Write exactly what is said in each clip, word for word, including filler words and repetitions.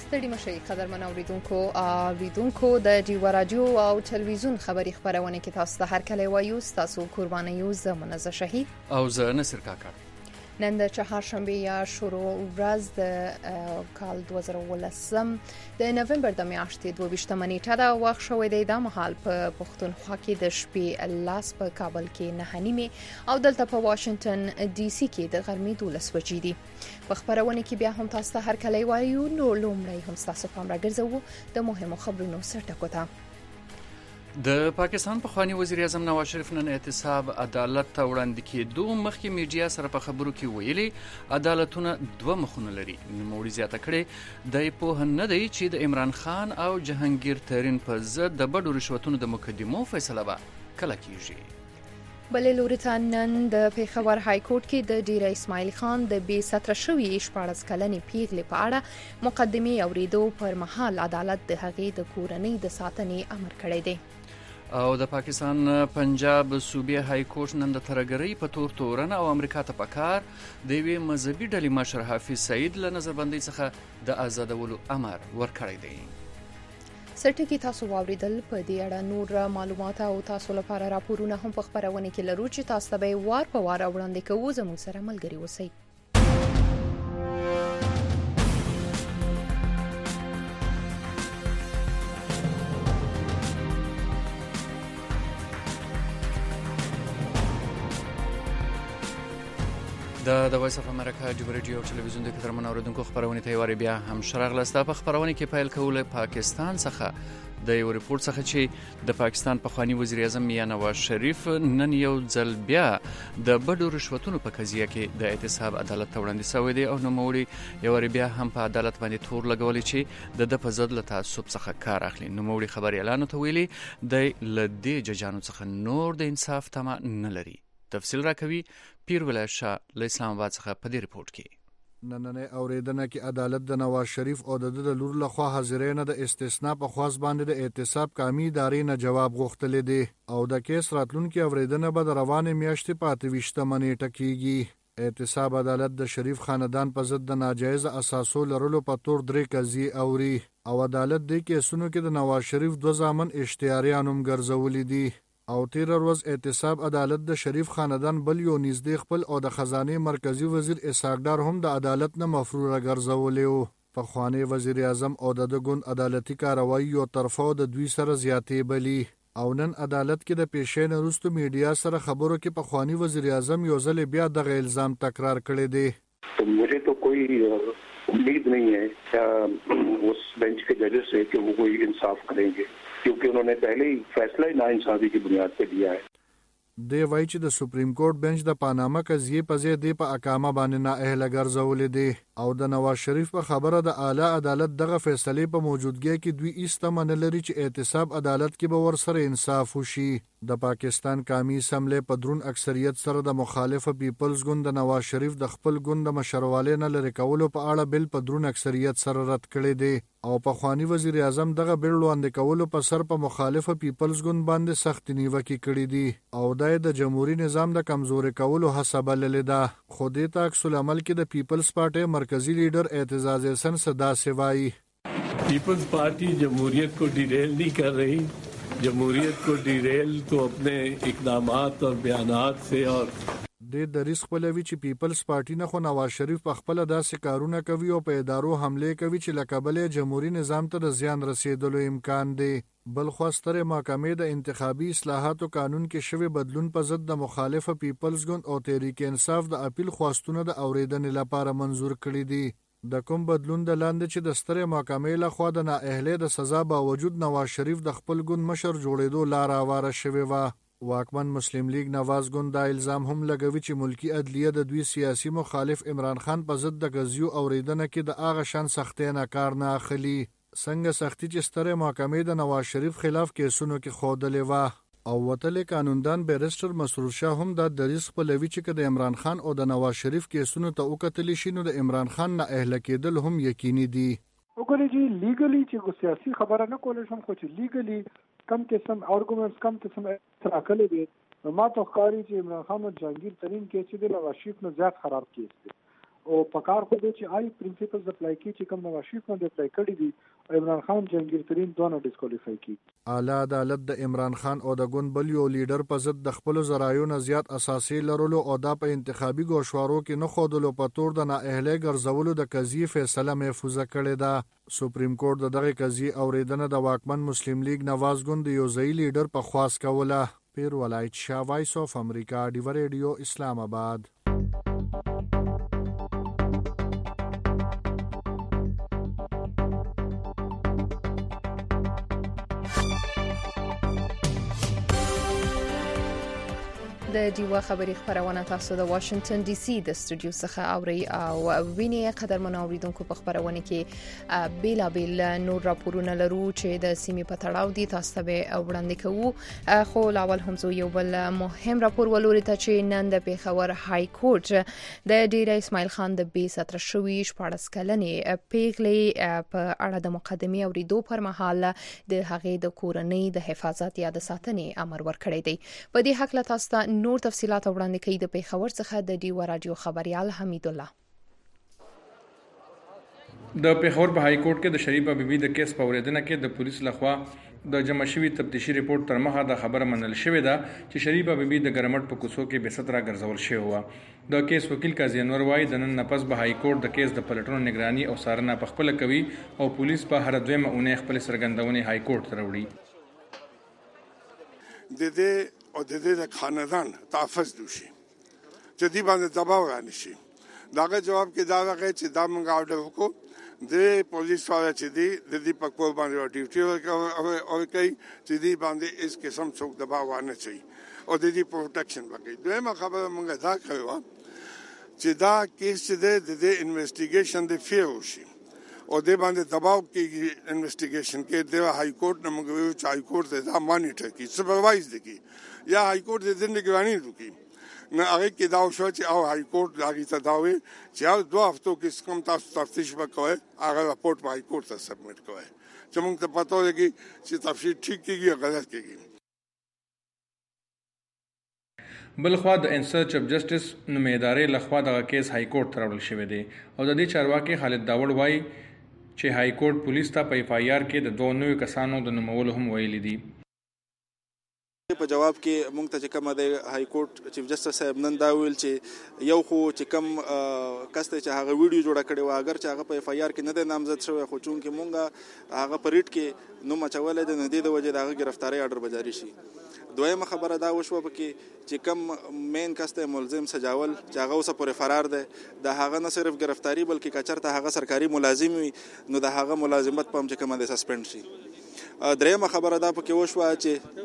ستړي مشئ قدرمن اوریدونکو اوریدونکو د ډیو رادیو او ټلویزیون خبری خبرونه کې تاسو ته هر کله وایو تاسو قرباني یو زمونه شهید او زه نصر کاکا. نن د چهارشنبه یا شروع ورځ د کال دوه زره ولسم د نومبر د میاشتې دوه ویشتمه نیټه دا وخت شوې دی د مهال په پښتونخوا کې د شپې لاس په کابل کې نه نیمه او دلته په واشنگټن ډي سي کې د غرمې دولس بجې دي. په خبرونه کې بیا هم تاسو ته هر کله وایو نو لومړی هم تاسو پام راګرځو د مهمو خبرونو سرټکو ته. د پاکستان پخوانی وزیر اعظم نواز شریف نن اعتصاب عدالت ته وړاندې کېدو مخکې میډیا سره په خبرو کې ویلي عدالتونه دوه مخونه لري. نوموړي زیاته کړې د په نه دی چې د عمران خان او جهانگیر ترین په ضد د بډو رشوتونو د مقدمو فیصله به کله کیږي. بلې لوري ته نن د پیښور های کورټ کې د ډیر اسماعیل خان د بې ستر شوی شپاړس کلنې پیغلې په اړه مقدمه اوریدو پر مهال عدالت د هغې د کورنۍ د ساتنې امر کړی دی. او د پاکستان پنجاب صوبې های کورټ نن د ترګری په تور تورن او امریکا ته پکار د وی مذهبي ډلې مشر حافظ سعید له نظربندۍ څخه د آزادولو امر ورکړی دی. سرټکی تاسو واوریدل په دې اړه نور معلومات او تاسو لپاره راپورونه هم په خبرونه کې لرو چې تاسو به وار په وار وړاندې کوو. زموږ سره ملګری اوسئ. د د وایس اف امریکا ډیو رادیو او ټلویزیون د کترمن اوریدونکو خبرونه ته وری بیا هم شرغلسته په خبرونه کې پیل کوله پاکستان څخه د یو ریپورت څخه چې د پاکستان پخوانی وزیر اعظم میاں نواز شریف نن یو ځل بیا د بډو رشوتونو په قضیه کې د اعتصاب عدالت ته وړاندې شوی دی او نوموړي یو بیا هم په عدالت باندې تور لګولې چې د د په ضد له تعصب څخه کار اخلي. نوموړي خبري اعلان ته ویلي د لدې ججانو څخه نور د انصاف تمه نه لري. تفصیل راکوي پیر ولای شاه له اسلام آباد څخه په دې ریپورت کې. نننې اوریدنه کې عدالت د نواز شریف او د لور لخوا حاضرینه د استثناء په خواص باندې د اعتصاب قامي ادارې نه جواب غوښتل دي او د کیس راتلونکو اوریدنه به د روانې میاشتې په اته ویشتمه نیټه کېږي. اعتصاب عدالت د شریف خاندان په ضد د ناجایز اساسو لرلو په تور درې قضیې اوري او عدالت د کیسونو کې د نواز شریف دوه ځامن اشتهاریان هم ګرځولي دي او تیر ورځ اعتصاب عدالت د شریف خاندان بل یو نږدې خپل او د خزانه مرکزی وزیر اسحاق ډار هم د عدالت نه مفروض ګرځولې. په خوانی وزیر اعظم او د دګون عدالتي کاروایی او طرفو د دوی سره زیاتې بلی او نن عدالت کې د پیښې وروسته میډیا سره خبرو کې په خوانی وزیر اعظم یو ځل بیا د الزام تکرار کړی دی. मुझे तो कोई उम्मीद नहीं है उस बेंच के जजेस से कि वो कोई इंसाफ करेंगे क्योंकि उन्होंने पहले ही फैसला ही नाइंसाफी की बुनियाद पे दिया है. دی وایي چې د سپریم کورټ بنچ د پاناما قضیې په ځای دی په اقامه باندې نااهله ګرځولې دي او د نواز شریف په خبره د اعلی عدالت دغه فیصله په موجودګۍ کې دوی ایستمنه لري چې اعتصاب عدالت کې به ورسره انصاف وشي. د پاکستان قومي اسمبلی په درون اکثریت سره د مخالفه پیپلز ګوند د نواز شریف د خپل ګوند د مشروالۍ نه لري کولو په اړه بل په درون اکثریت سره رد کړی دی او په خوانی وزیر اعظم دغه بل وړاندې کولو په سر په مخالفه پیپلز ګوند باندې سخت نیوکه کړې دي او د جمهوریت نظام د کمزوري کولو حساب لیدا. خو دې ته عکس العمل کې د پیپلز پارټي مرکزی لیډر اعتزاز احسن صدا سوای پیپلز پارٹی جمہوریت کو ڈیریل نہیں کر رہی. جمہوریت کو ڈیریل تو اپنے اقدامات اور بیانات سے اور د دریس خپلوي چې پیپلز پارټي نه خو نواز شریف په خپل داسې کارونه کوي او په ادارو حمله کوي چې لکبلې جمهوریت نظام ته د زیان رسیدلو امکان دی. بل خواستره محکمې د انتخابي اصلاحاتو قانون کې شوی بدلون په ضد د مخالفه پیپلز ګوند او تحریک انصاف د اپیل خواستونه د اوریدنې لپاره منظور کړي دي. د کوم بدلون د لاندې چې د ستره محکمې له خوا د نااهلۍ د سزا باوجود نواز شریف د خپل ګوند مشر جوړېدو لار اواره شوی و. واکمن مسلم لیگ نواز ګوند دا الزام هم لګوي چې ملکی عدلیه د دوی سیاسي مخالف عمران خان په ضد د غزیو اوریدنه کې د اغه شان سختۍ نه کار نه اخلي. څنګه سختي چې ستره محکمې د نواز شریف خلاف کیسونو کې خودلې و او وتل قانوندان بیرستر مسرور شاه هم د دریس خپلوي چې د عمران خان او د نواز شریف کیسونو ته وکتل شي نو د عمران خان نه اهل کېدل هم یقیني دي. وګورئ چې لیګلی چې سیاسي خبره نه کولای شم خو چې لیګلی کم قسم ارګومنټس کم قسم تراکلې دي ما ته ښکاري چې عمران خان او جهانگیر ترین کیس دي نواز شریف نه زیات خراب کیس دي او پکار خو دې چې آی پرنسپلز اپلای کی چې کوم نواز شریف باندې اپلای کړی دي او عمران خان جهانگیر ترین دوه ډیسکوالیفای کی. اعلی عدالت د عمران خان او د ګوند بل یو لیډر په ضد د خپل ذرایو نه زیات اساسي لرلو او د په انتخابي ګوشوارو کې نه خودلو په تور د نااهلۍ ګرځولو د قضیې فیصله محفوظه کړې ده. سپریم کورټ د دغه قضیې اوریدنه د واکمن مسلم لیگ نواز ګوند یو ځای لیډر په خواست کوله. پیر ولایت شاه، وایس اف امریکا، ډیو ریډیو، اسلام آباد. د ډیوا خبري خبرونه تاسو د واشنگټن ډي سي د استودیو څخه اوري او ویني قدرمن اوریدونکو په خبرونه کې بیلا بیل نور راپورونه لرو چې د سیمې په تړاو دي، تاسو به وړاندې کوو. خو لاول هم زه یو بل مهم راپور ولوري ته چې نن د پیښور های کورټ د ډیر اسماعیل خان د بي ستر شوی شپږ کلنې پیغلې په اړه د مقدمې اوریدو پر مهال د هغې د کورنۍ د حفاظت یا د ساتنې امر ورکړی دی. په دې حق له تاسو نور تفصيلات وړاندې کوي د پیښور څخه د ډیوا رادیو خبريال حمید الله. د پیښور په های کورټ کې د شریفه بیبي د کیس په اوریدنه کې د پولیس لخوا د جمع شوی تفتیشي ریپورت تر مخه د خبره منل شوې ده چې شریفه بیبي د ګرمټ په کوڅو کې بې ستره ګرځول شوی و. د کیس وکیل قاضي انور وایي د نن نفس به های کورټ د کیس د پلټنو نگراني او څارنه په خپل کوي او پولیس په هر دویمه اونۍ خپل سرګندونې های کورټ ته راوړي. د دې او د دې د خاندان تحفظ دوشي چې دی باندې دباو رانه شي. داغه جواب کې دا راغی چې دا موږ اورډر وکړو د پولیس والا چې دی د دې په کور باندې ډیوټي او کوي چې دی باندې اس قسم څوک دباو ونه شي او د دې پروټیکشن وکړي. دویمه خبره موږ دا کړو چې دا کیس د دې انویسټیګیشن د فیر وشي او د باندې دباو کې انویسټیګیشن کې د های کورټ نه موږ ویو چې های کورټ دا مانیټر کی سپروایز دی یا های کورټ د نگرانی وکړي. نه هغه کې دا شو چې او های کورټ لاګي تداوي چې او دوه هفتو کې کوم تاسو تفتیش وکوي هغه راپورټ په های کورټ ته سبمیټ کوي چې موږ ته پته ولګي چې تفصیل ټیک کیږي یا غلط کیږي. بلخوا د انسرچ اف جسټس نومېدارې لخوا د کیس های کورټ ته راوړل شوی دی او د دې چارواکي خالد داوړ وایي چې های کورټ پولیس ته په اف آی آر کې د دوه نوي کسانو د نومولو هم ویلي دي. په جواب کې موږ ته چې کومه د های کورټ چیف جسټس صاحب نن دا ویل چې یو خو چې کوم کس ته چې هغه ویډیو جوړه کړې و اگر چې هغه په اف آی آر کې نه د نامزد شوی خو چون کې مونږ هغه په ریټ کې نوم اچولې د ندې د وجې د هغه گرفتاری آرډر به جاری شي. دویمه خبره دا وشوه پکې چې کوم مین کس ته ملزم سجاول چې هغه اوسه پورې فرار دی د هغه نه صرف گرفتاری بلکې کچرته هغه سرکاري ملازم وي نو د هغه ملازمت په هم چې کومه د سسپند شي. دریمه خبره دا پکې وشوه چې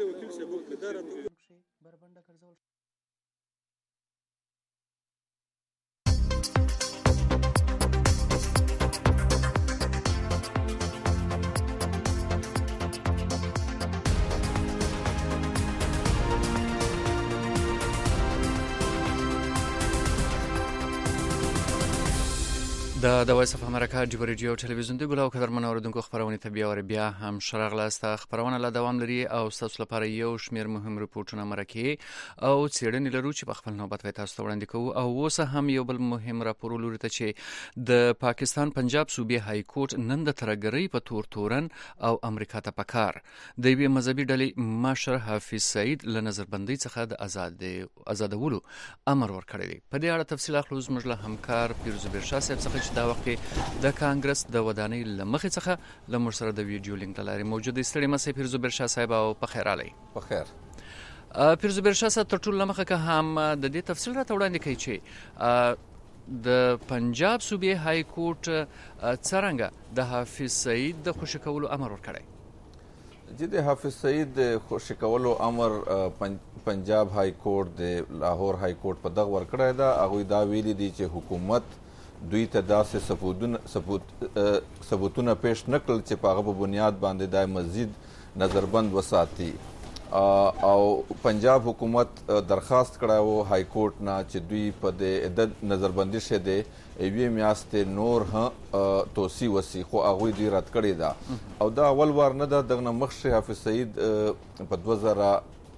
د د وایس اف امریکا ډیو ریډیو ټلویزیون دی ګلو قدر من اوریدونکو خبرونه ته بیا ور بیا هم شرغ لاسته خبرونه لا دوام لري او تاسو لپاره یو شمیر مهم رپورټونه مرکه او څېړنې لرو چې په خپل نوبت وای تاسو وړاندې کوو او اوس هم یو بل مهم راپور لري ته چې د پاکستان پنجاب صوبې های کورټ نن د ترګری په تور تورن او امریکا ته پکار د وی مذهبي ډلې مشر حافظ سعید له نظربندۍ څخه د آزاد آزادولو امر ورکړی دی. په دې اړه تفصیل اخلو زموږ له همکار پیروز برشا صاحب څخه دا وخت د کانګرس د ودانۍ لمخې څخه له موږ سره د ویډیو لینک لاري موجود استړی مسې پیروز برشا صاحب او په خیر علي په خیر. پیروز برشا صاحب تر ټولو لمخه که هم د دې تفصیل راته وړاندې کوي چې د پنجاب صوبې های کورټ څرنګه د حافظ سعید د خوشی کولو امر ورکړی. چې د حافظ سعید د خوشی کولو امر پنجاب های کورټ د لاهور های کورټ په دغه ورکړی دا هغوی دا ویلي دي چې حکومت دوی ته داسې ثبوتونه ثبوت ثبوتونه پیش نکړل چې په هغه په بنیاد باندې دا مزید نظربند وساتي او پنجاب حکومت درخواست کړی و های کورټ نه چې دوی په د عدد نظربندي شه دی یوې میاشتې نور هم توصیه وسی خو هغوی دوی رد کړې ده او دا اول وار نه ده دغه نه مخکې حافظ سعید په دوه زره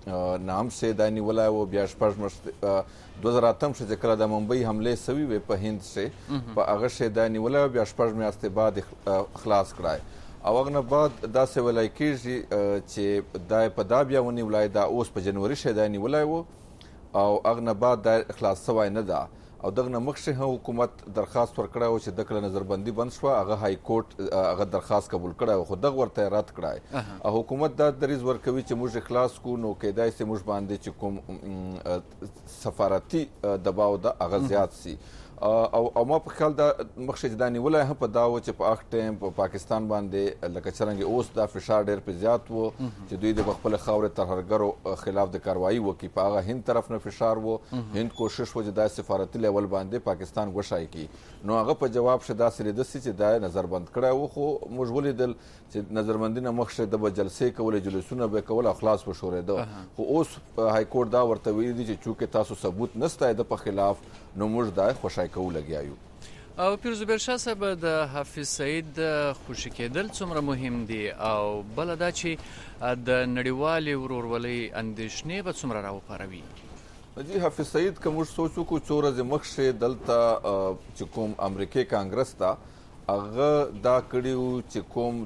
نام سه دا نیولای و بیا شپږ مشت دوه زره اتم چې کله د ممبئی حمله سوي وي په هند سه په هغه شه دا نیولای و بیا شپږ میاشتې بعد خلاص کړای او هغه نه بعد دا څه ویلای کېږي چې دا په دا بیا ونیولای دا اوس په جنوري شه دا نیولای و او هغه نه بعد دا خلاص سوی نه ده او دغه نه مخکې هم حکومت درخواست ورکړی و چې د کله نظربندي بند شوه هغه های کورټ هغه درخواست قبول کړی و خو دغه ورته رد کړی او حکومت دا دریځ ورکوي چې موږ خلاص کړو نو کیدای سي موږ باندې چې کوم سفارتي دباو ده هغه زیات سي او او ما په خیال دا مخکې دا نیولای هم په دا و چې په هغه ټایم په پاکستان باندې لکه څرنګه اوس دا فشار ډېر په زیات و چې دوی د خپل خاورې ترهګرو خلاف د کاروایی وکړي په هغه هند طرف نه فشار و هند کوشش و چې دا سفارتي لیول باندې پاکستان غوښای کی نو هغه په جواب شه دا سره د چې دا نظربند کړی و خو موږ ولیدل چې نظربندي نه مخکې د جلسې کولې جلسونه به کول او خلاص بشورېده خو اوس های کورټ دا ورته ویلي دي چې چونکې تاسو ثبوت نسته د په خلاف نو موږ دا خوشای کوو لګیایو. او پیرزبیر شاه صاحب د حافظ سعید خوشی کېدل څومره مهم دي او بل دا چې د نړیوالې ورورولۍ اندېښنې به څومره راوپاروي؟ جی حافظ سعید که موږ سوچ وکړو څو ورځې مخکې دلته چې کوم امریکې کانګرس ته هغه دا کړي وو چې کوم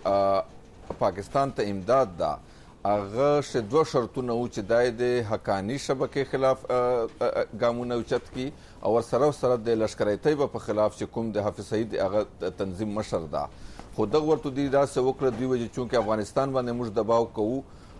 د پاکستان ته امداد ده هغه شه دوه شرطونه وو چې دای د حقانی شبکې خلاف ګامونه اوچت کی او ورسره سره د لشکرې طیبه په خلاف چې کوم د حافظ سعید هغه تنظیم مشر ده خو دغه ورته دی دا څه وکړه دوی وجه چونکې افغانستان باندې موږ دباو کوو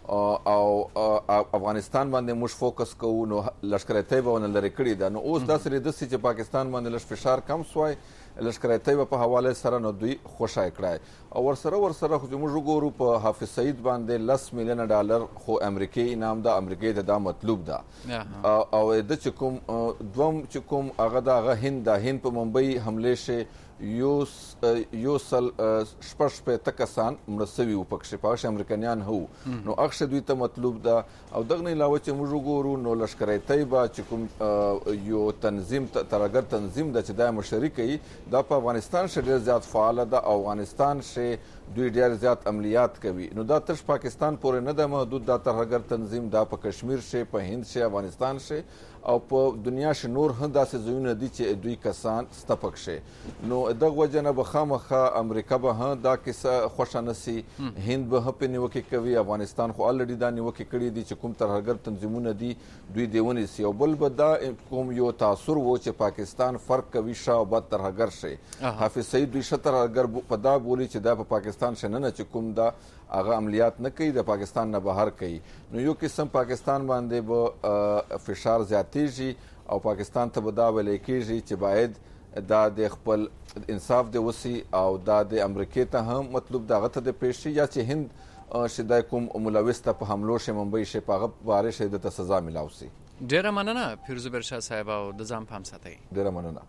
او افغانستان باندې موږ فوکس کوو نو لشکرې طیبه ونه لري کړی ده نو اوس دا سره د چې پاکستان باندې لږ فشار کم سوی لشکرې طیبه په حواله سره نو دوی خوشای کړای او ورسره ورسره خو موږ وګورو په حافظ سعید باندې لس میلیون ډالر خو امریکای انعام ده امریکای ته دا مطلوب ده او د چې کوم دوم چې کوم هغه د هغه هند د هند په ممبئی حمله شه یو یو سل شپږ شپېته کسان مړه سوي وو پکښې په هغه امریکایان هو نو هغه دوی ته مطلوب ده او دغه نه علاوه چې موږ وګورو نو لشکرې طیبه چې کوم یو تنظیم ترهګر تنظیم ده چې دا مشري کوي دا په افغانستان شه ډېر زیات فعاله ده او افغانستان شه دوی ډېر زیات عملیات کوي نو دا تر پاکستان پورې نه ده محدود دا ترهګر تنظیم دا په کشمیر شه په هند شه افغانستان شه او په دنیا شه نور هم داسې ځایونه دي چې دوی کسان سته پکښې نو دغه وجه نه به خامخا امریکا به هم دا کیسه خوښه نسي هند به هم پې نیوکې کوي افغانستان خو الریډي دا نیوکې کړي دي چې کوم ترهګر تنظیمونه دي دوی دې ونیسي او بل به دا کوم یو تاثر و چې پاکستان فرق کوي شا او بد ترهګر شي حافظ سعید دوی ښه ترهګر په دا بولي چې دا په پاکستان شه نه چې کوم دا هغه عملیات نه کوي د پاکستان نه بهر کوي نو یو قسم پاکستان باندې به فشار زیاتېږي او پاکستان ته به دا ویلی کېږي چې باید دا د خپل انصاف د وسی او دا د امریکې ته هم مطلوب دغه ته د پیش شي یا چې هند شدای کوم ملوث ته په حملو شه ممبئی شه په هغه باره شه د سزا ملاو سي. ډیره مننه پیرزبیر شاه صاحب او د ځان پام ساتئ. ډیره مننه.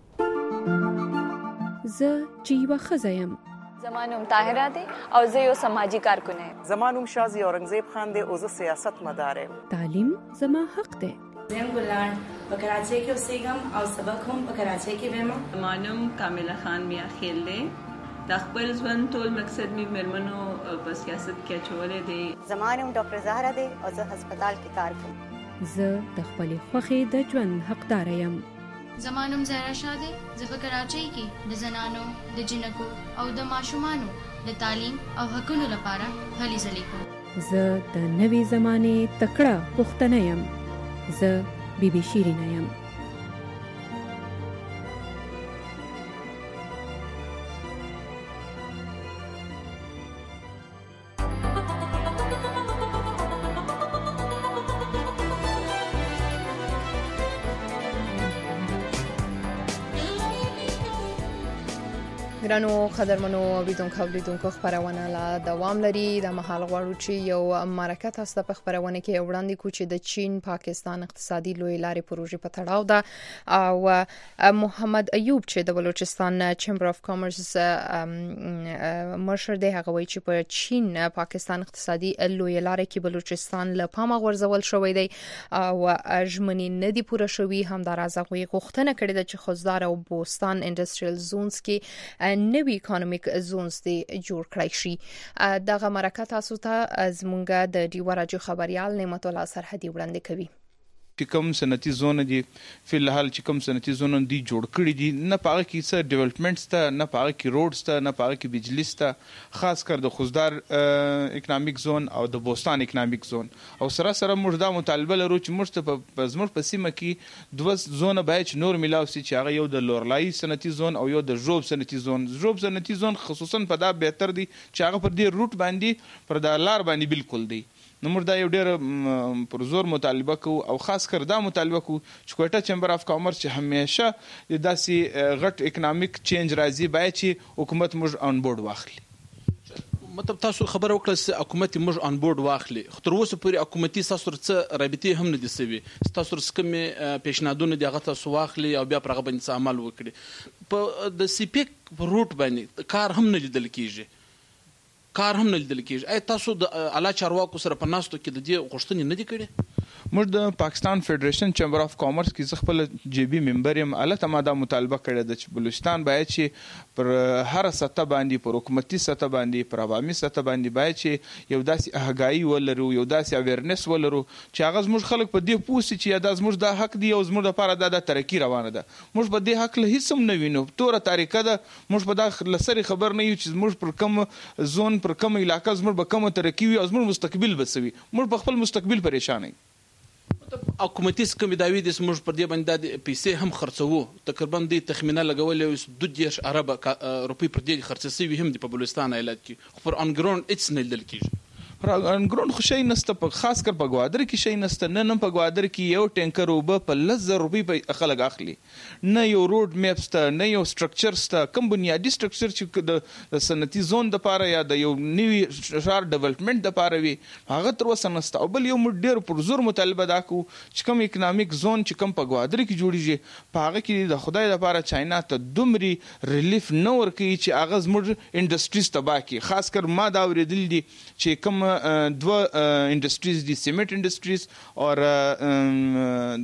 زه چې یوه ښځه یم زمانوم طاهره دی او زه یو سماجی کارکن یم. زمانوم شازی اورنګزیب خان دی او زه سیاست مدار یم. تعلیم زما حق دی. زم ګلان په کراچۍ کې اوسېږم او سبق هم په کراچۍ کې وایم. زمانوم کامله خان میا خیل دی د خپل ژوند ټول مقصد می مرمنو په سیاست کې اچولې دی. زمانوم ډاکټر زهرا دی او زه هسپتال کې کار کوم. زه د خپلې خوښې د ژوند حقدار یم. زمانوم زهرا شاه دی زه په کراچۍ کې د زنانو د جنکو او د ماشومانو د تعلیم او حقونو لپاره هلې ځلې کوم. زه د نوې زمانې تکړه پښتنه یم. زه بی بی شیرینه یم. ګرانو قدرمنو اوریدونکو اوریدونکو خبرونه لا دوام لري د مهال غواړو چې یو مرکه تاسو په خبرونه کې وړاندې کو چې د چین پاکستان اقتصادي لوی لارې پروژې په تړاو ده او محمد ایوب چې د بلوچستان چیمبر اف کامرس مشر دی هغه وایي چې په چین پاکستان اقتصادي لوی لارې کې بلوچستان له پامه غورځول شوې دی او ژمنې نه دي پوره شوې هم د راځغوي غوښتنه کړې ده چې خوځدار او بوستان انډستریال زونز کې نوي اکونومیک زونز دی جوړ کړی شي. دغه مرکه تاسو ته زمونږ د ډیوه راډیو خبريال نعمت الله سرحدي وړاندې کوي. چې کوم صنعتي زون دي فلحال چې کوم صنعتي زون دي جوړ کړي دي نه پاره کې څه ډیولپمنټ سته نه پاره کې روډ سته نه پاره کې بجلی سته خاص کر د خوزدار اکونومیک زون او د بوستان اکونومیک زون او سره سره موږ دا مطالبه لرو چې موږ په زموږ په سیمه کې دوه زونه باید نور ملاو سي چې هغه یو د لورلای صنعتي زون او یو د ژوب صنعتي زون. ژوب صنعتي زون خصوصا په دا بهتر دي چې هغه پر دې روټ باندې پر د لار باندې بالکل دی. نو موږ دا یو ډېر پر زور مطالبه کوو او خاص کر دا مطالبه کوو چې کوټه چمبر اف کامرس چې همیشه داسې غټ اکونومیک چینج راځي باید چې حکومت موږ آن بورډ واخلي. مطلب تاسو خبره وکړه چې حکومت موږ آن بورډ واخلي خو تر اوسه پورې حکومتي تاسو څه رابطې هم نه دي سوي تاسو کومې پیشنهادونه دي هغه تاسو واخلي او بیا پر هغه باندې عمل وکړي. په د سی پیک په روټ باندې کار هم نه لیدل کیږي کار هم نه لیدل کیږي. اي تاسو د اعلی چارواکو سره په ناستو کې د دې غوښتنې نه دي کړې؟ موږ د پاکستان فدریشن چمبر اف کامرس کې خپل جی بي ممبر یم الته ما دا مطالبه کړې ده چې بلوچستان باید چې پر هر سطح باندې پر حکومتي سطح باندې پر عوامي سطح باندې باید چې یو داسې اهګایی ولرو یو داسې اویرنس ولرو چې هغه زموږ خلک په دې پوسي چې دا زموږ د حق دی او زموږ لپاره د ترقی روانه ده. موږ په دې حق له هیڅ هم نه وینو توره طریقه ده موږ په دا لسري خبر نه یو چې موږ پر کوم زون پر کوم علاقه زموږ به کوم ترقی وي او زموږ مستقبل بسوي موږ په خپل مستقبل پریشان یو. حکومتي کوم داوی د موږ پر دې باندې د پیسې هم خرڅوو تقریبا د تخمینه لګولې دوه دیش عرب روپی پر دې خرڅسي هم د په بلوچستان ایالت کې پر ان ګراوند اټس نه لیدل کیږي. ان ګراوند خو شي نسته په خاص کر په ګوادر کې شي نسته نه نه په ګوادر کې یو ټینکر وب په لزر روپی په خلک اخلي نه یو روډ میپ سته نه یو سټرکچر سته کوم بنیادی سټرکچر چې د صنعتي زون د پاره یا د یو نوی شهر ډیولپمنٹ د پاره وي هغه تر اوسه نسته. او بل یو ډیر پر زور مطالبه دا کو چې کوم اکونومیک زون چې کوم په ګوادر کې جوړیږي په هغه کې د خدای لپاره چاینا ته دومري ریلیف نه ورکوي چې هغه زموږ انډستریز تباہ کی. خاص کر ما دا اوریدل دي چې کوم دو انډستریز دي سیمنٹ انډستریز او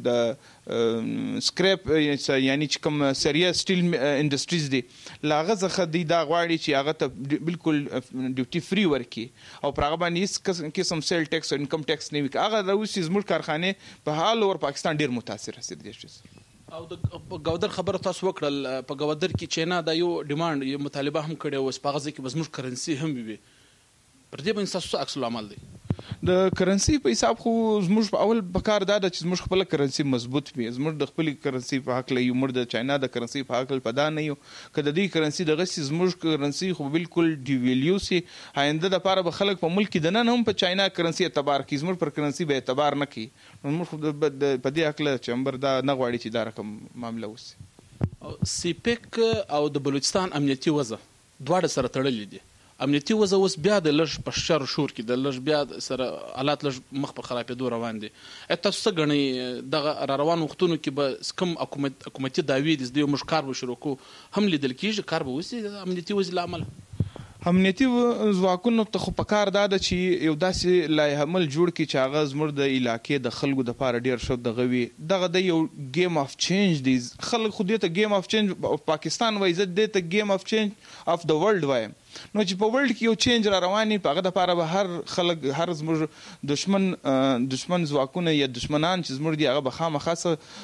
د سکریپ یعنی چې کوم سریه سټیل انډستریز دي لاغه ځخه دي دا غواړي چې هغه ته بالکل ډیوټي فری ورکي او پر هغه باندې قسم سیل ټیکس او انکم ټیکس نه وي هغه د اوسې زموږ کارخانه په حال اور پاکستان ډیر متاثر هستي دي. او د ګودر خبره تاسو وکړل په ګودر کې چینا دا یو ډیماند یو مطالبه هم کړی او په غزه کې زموږ کرنسي هم وي پر دې باندې تاسو عکس العمل دی. د کرنسي په حساب خو زموږ په اول بکار دا چې زموږ خپل کرنسي مضبوط وي زموږ د خپل کرنسي په حق له یو مر د چاینا د کرنسي په حق په دا نه یو کله د دې کرنسي دغه زموږ کرنسي خو بالکل ډیویلیو سي آینده د لپاره به خلک په ملک د نن هم په چاینا کرنسي اعتبار کوي زموږ پر کرنسي به اعتبار نه کوي موږ په دې حق له چمبر دا نه غواړي چې دا رقم معاملې وسی. سی پیک او د بلوچستان امنیتي وضع دواړه سره تړلې دي. امنیتي وضع اوس بیا د لږ په شر شور کې د لږ بیا سره حالات لږ مخ په خرابېدو روان دي. تاسو څه ګڼئ دغه را روان وختونو کې به کوم حکومت حکومتي دعوې دي د موږ کار به شروع کوو هم لیدل کېږي کار به وسي د امنیتي وضع له امله؟ امنیتي ځواکونو ته خو په کار دا ده چې یو داسې لایحه عمل جوړ کړي چې هغه زموږ د علاقې د خلکو دپاره ډېر ښه دغه وي دغه د یو ګیم آف چینج دی خلک خو دې ته ګیم آف چینج پاکستان وایي زه دې ته ګیم آف چینج آف د ورلډ وایم نو چې په ورلډ کې یو چینج را رواني په هغه دپاره به هر خلک هر زموږ دشمن دشمن ځواکونه یا دشمنان چې زموږ دي هغه به خامخا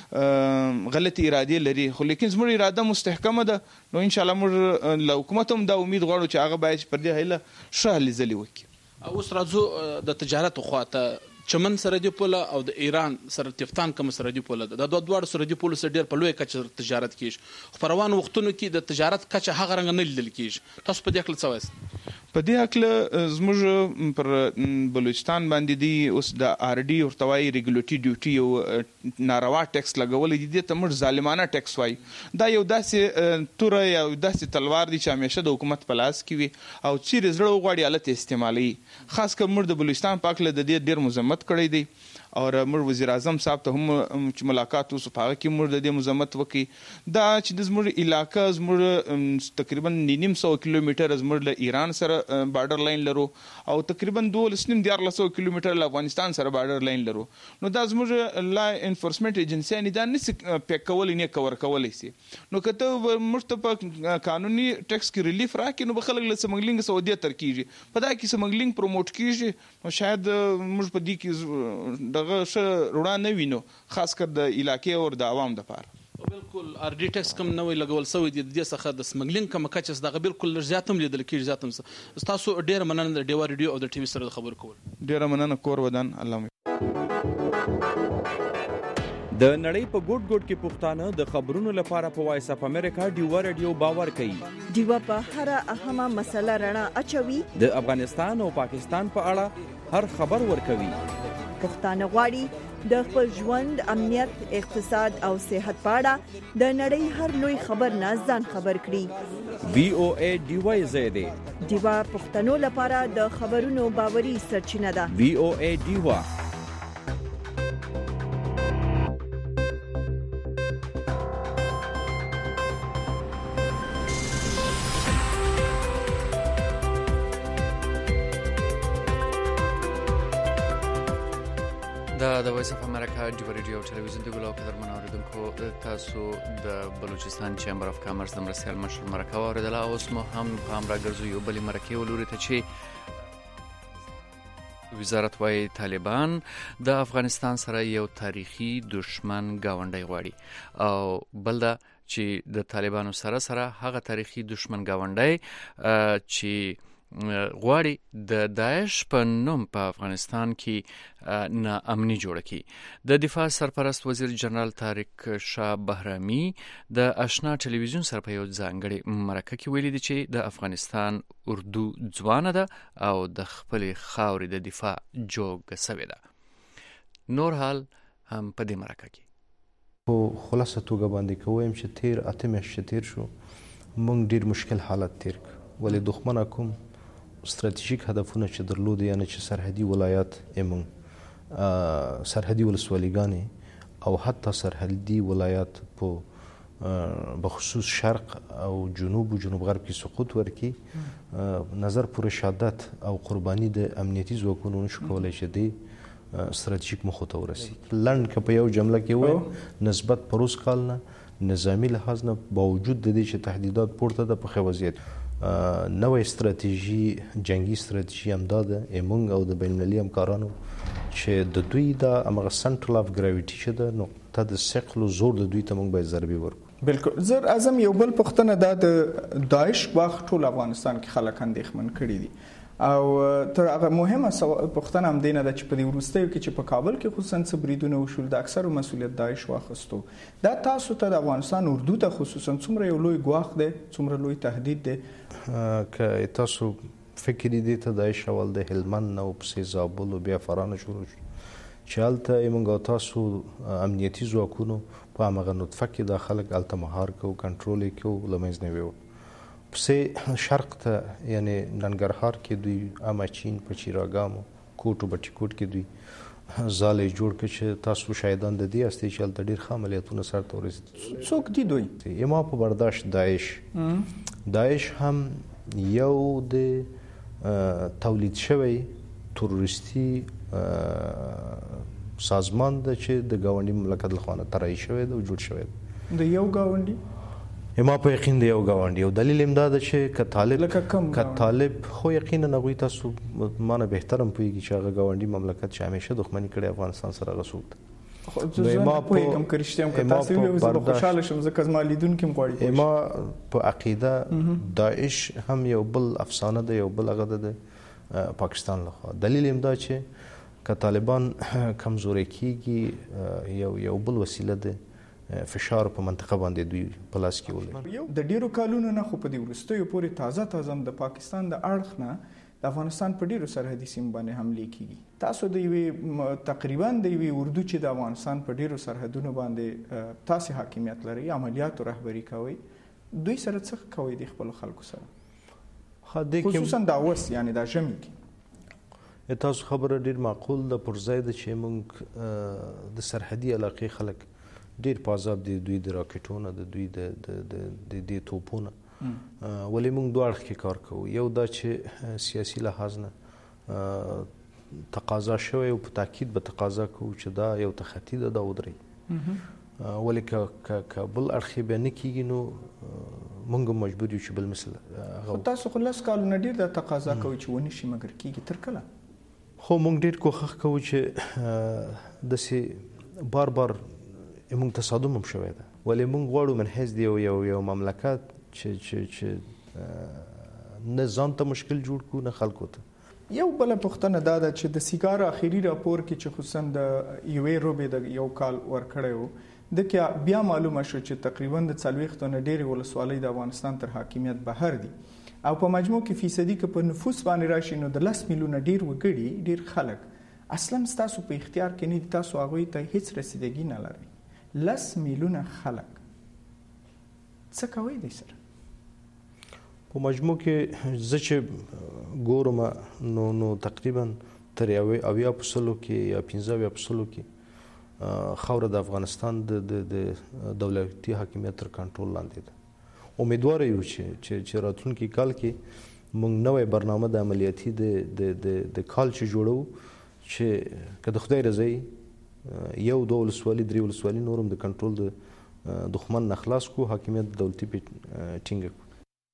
څه غلطې ارادې لري خو لیکن زموږ اراده مستحکمه ده نو انشاءالله موږ له حکومت هم دا امید غواړو چې هغه باید پر دې هیله ښه هلې ځلې وکړي. اوس راځو د تجارت خواته چمن سرحدي پوله او د ایران سره تفتان کوم سرحدي پوله ده د دوه دواړو سرحدي پولو سره ډېر په لویه کچه تجارت کېږي خو په روانو وختونو کې د تجارت کچه هغه رنګه نه لیدل کېږي. تاسو په دې هکله څه وایاست؟ په دې هکله زموږ پر بلوچستان باندې دی اوس د آر ډي ورته وایي ریګولیټري ډیوټي یو ناروا ټیکس لګولی دي دې ته موږ ظالمانه ټیکس وایي دا یو داسې توره یا داسې تلوار دی چې همیشه د حکومت په لاس کې وي او چیرې زړه وغواړي هلته استعمالوي خاص کر موږ د بلوچستان په هکله د دې ډېر مذمت کړی دی او موږ وزیر اعظم صاحب ته هم چې ملاقات وسو په هغه کې موږ د دې مذمت وکړي دا چې د زموږ علاقه زموږ تقریبا نیم سو کیلومتر زموږ له ایران سره بارډر لاین لرو او تقریبا دولس نیم دیارلس سو کیلومتر له افغانستان سره بارډر لاین لرو نو دا زموږ لا انفورسمنت ایجنسي دا نس پیک کول نه کور کولای شي نو کته موږ ته په قانوني ټیکس کې ریلیف راکې نو به خلک له سمګلینګ سعودي تر کیږي په دا کې سمګلینګ پروموټ کیږي نو شاید موږ په دې کې دغه ش روړا نه وینو خاص کر د علاقې او د عوام لپاره بالکل ار ډي ټیکس کم نوې لګول سوی د دې څخه د سمګلینګ کم کچس دغه بالکل زیاتم لیدل کیږي زیاتم تاسو ډیر مننه د ډیوا ریډیو او د ټي وي سره خبر کول ډیر مننه کور ودان الله د نړۍ په ګوټ ګوټ کې پښتانه د خبرونو لپاره په وایس اف امریکا ډیوا ریډیو باور کوي. ډیوا په هر اهمه مسله رڼا اچوي. د افغانستان او پاکستان په اړه هر خبر ورکوي. پښتانه غواړي د خپل ژوند، امنیت، اقتصاد او صحت په اړه د نړۍ هر لوی خبر نه ځان خبر کړي. وی او ای ډیوا زیاده ډیوا پښتنو لپاره د خبرونو باوري سرچینه ده. وی او ای ډیوا دا د وایس اف امریکا ډیوا ریډیو او ټلویزیون د ګلو قدر منوریدونکو تاسو د بلوچستان چیمبر اف کامرس د مرسیال مشر مرکه اوریدله. اوس مو هم پام راګرځو یو بلې مرکې ولوري ته چې وزارت وايي طالبان د افغانستان سره یو تاریخي دشمن گاونډی غواړي او بل دا چې د طالبانو سره سره هغه تاریخي دشمن گاونډی چې غواړي د داعش په نوم په افغانستان کې نا امني جوړ کړي. د دفاع سرپرست وزیر جنرال طارق شاه بهرامي د آشنا ټلویزیون سره په یو ځانګړي مرکه کې ویلي دي چې د افغانستان اردو ځوانه ده او د خپل خاورې د دفاع جوګه سوې ده. نور حال هم په دې مرکه کې په خلاصه توګه باندې کوم چې تیر اته میاشتې تیر شو موږ ډیر مشکل حالت تیر ولې دښمن کوم استراتیژیک هدفونه چې درلود یعنی چې سرحدي ولایات ایمون سرحدي ولسوالیګانې او حتی سرحدي ولایات په بخصوص شرق او جنوب او جنوب غرب کې سقوط ورکی نظر پر شهادت او قرباني د امنیتي ځواکونو نشو کولای چې دی استراتیژیک مخ ته ورسي. لند که په یو جمله کې وای نسبت پروس کال نه نظامی لحاظ نه باوجود د دې چې تهدیدات پورته د په وضعیت نوې استراتیژي جنگي استراتیژي هم ده ایمونګ او د بین المللي همکارانو چې د دوی د امغه سنټرل اف ګراویټي چې ده نقطه د ثقل او زور د دوی ته موږ باید ضربې ورکړو. بالکل. زر اعظم یو بل پښتنه د داعش واخ ټول افغانستان کې خلک اندېښمن کړي دي او تر هغه مهمه پښتنه هم دینه ده چې په دې وروستیو کې چې په کابل کې خصوصا څه بریدونه وشول د اکثرو مسولیت داعش واخیستو. دا تاسو ته د افغانستان اردو ته خصوصا څومره یو لوی ګواښ دی، څومره لوی تهدید دی؟ که تاسو فکر دې ته داعش اول د هلمند نو پسې زابل او بیا فرانه شروع شو چې هلته موږ تاسو امنیتي ځواکونو په هغه نطفه کې د خلک الته مهار کو کنټرول کو لمنځ نه ویو پسې شرق ته یعنی ننګرهار کې دوی اماچین په چیراګامو کوټو بټی کوټ کې دوی زالې جوړ کړ چې تاسو شاهدان د دې استې چې الته ډیر خاملیتونه سره تورست څوک دي دوی ایما په برداشت داعش داعش هم یو د تولید شوی تروریستی سازمان ده چې د گاونډي مملکت لخوا طرحي شوی ده او جوړ شوی ده د یو گاونډي ما په یقین دی یو گاونډي او دلیل امدا ده چې ک طالب ک طالب خو یقینا نغوي تاسو مانه بهترم پويږي چې هغه گاونډي مملکت چې همیشه دښمنی کړي افغانستان سره غسوک ما په کوم کرشتم که تاسو یو زه خوشاله شم ځکه زما لیدونکو غواړي ما په عقیده داعش هم یو بل افسانه ده یو بل هغه ده پاکستان لخوا دلیل امدا چې ک طالبان کمزوري کیږي یو یو بل وسیله ده فشار په منطقه باندې دوی پلاس کې ولې د ډیرو کالونو نه خو په دې وروستیو پورې تازه تازه د پاکستان د اړخ نه د افغانستان په ډیرو سرحدي سیمو باندې حمله کیږي. تاسو د یوې تقریبا د یوې اردو چې د افغانستان په ډیرو سرحدونو باندې تاسو حاکمیت لري عملیات او رهبری کوي دوی سره څه کوي د خپل خلکو سره خصوصا دا اوس یعنی دا ژمي کې تاسو خبره ډیر معقول ده، پر ځای ده چې موږ د سرحدي علاقې خلک ډیر په عذاب دي، دوی د راکټونو د دوی د دې توپونه، ولې موږ دوه اړخ کې کار کوو. یو دا چې سیاسي لحاظ نه تقاضا شوی او په تاکید به تقاضا کوو چې دا یو تخطي ده، دا ودرېږي، ولې که بل اړخ یې بیا نه کېږي نو موږ هم مجبور یو چې بل مثل خو تاسو خو لس کالونه ډېر دا تقاضا کوئ چې ونه شي، مګر کېږي تر کله؟ خو موږ ډېر کوښښ کوو چې داسې بار بار موږ تصادم هم شوی ده، ولې موږ غواړو من حیث د یو یو مملکت چې نه ځان ته مشکل جوړ کړو نه خلکو ته. یو بله پوښتنه دا ده چې د سیګار اخري راپور کې چې خصوصا د یوې روبې د یو کال ورکړی و، د کې بیا معلومه شو چې تقریبا د څلوېښتو نه ډېرې ولسوالۍ د افغانستان تر حاکمیت بهر دي، او په مجموع کې فیصدي که په نفوس باندې راشي نو د لس میلیونه ډېر وګړي، ډېر خلک اصلا ستاسو په اختیار کې نه دي، تاسو هغوی ته هیڅ رسیدګي نه لرئ. لس میلیونه خلک څه کوئ دی سره؟ په مجموع کې زه چې ګورم نو نو تقریبا تر اویا په سلو کې یا پنځه اویا په سلو کې خاوره د افغانستان د دولتي حاکمیت تر کنټرول لاندې ده. امیدواره یو چې چې راتلونکي کال کې موږ نوې برنامه د عملیاتي د کال چې جوړو چې که د خدای رضا یو دوه ولسوالي درې ولسوالي نور هم د کنټرول د دښمن نه خلاص کړو، حاکمیت دولتي ټینګه کړو.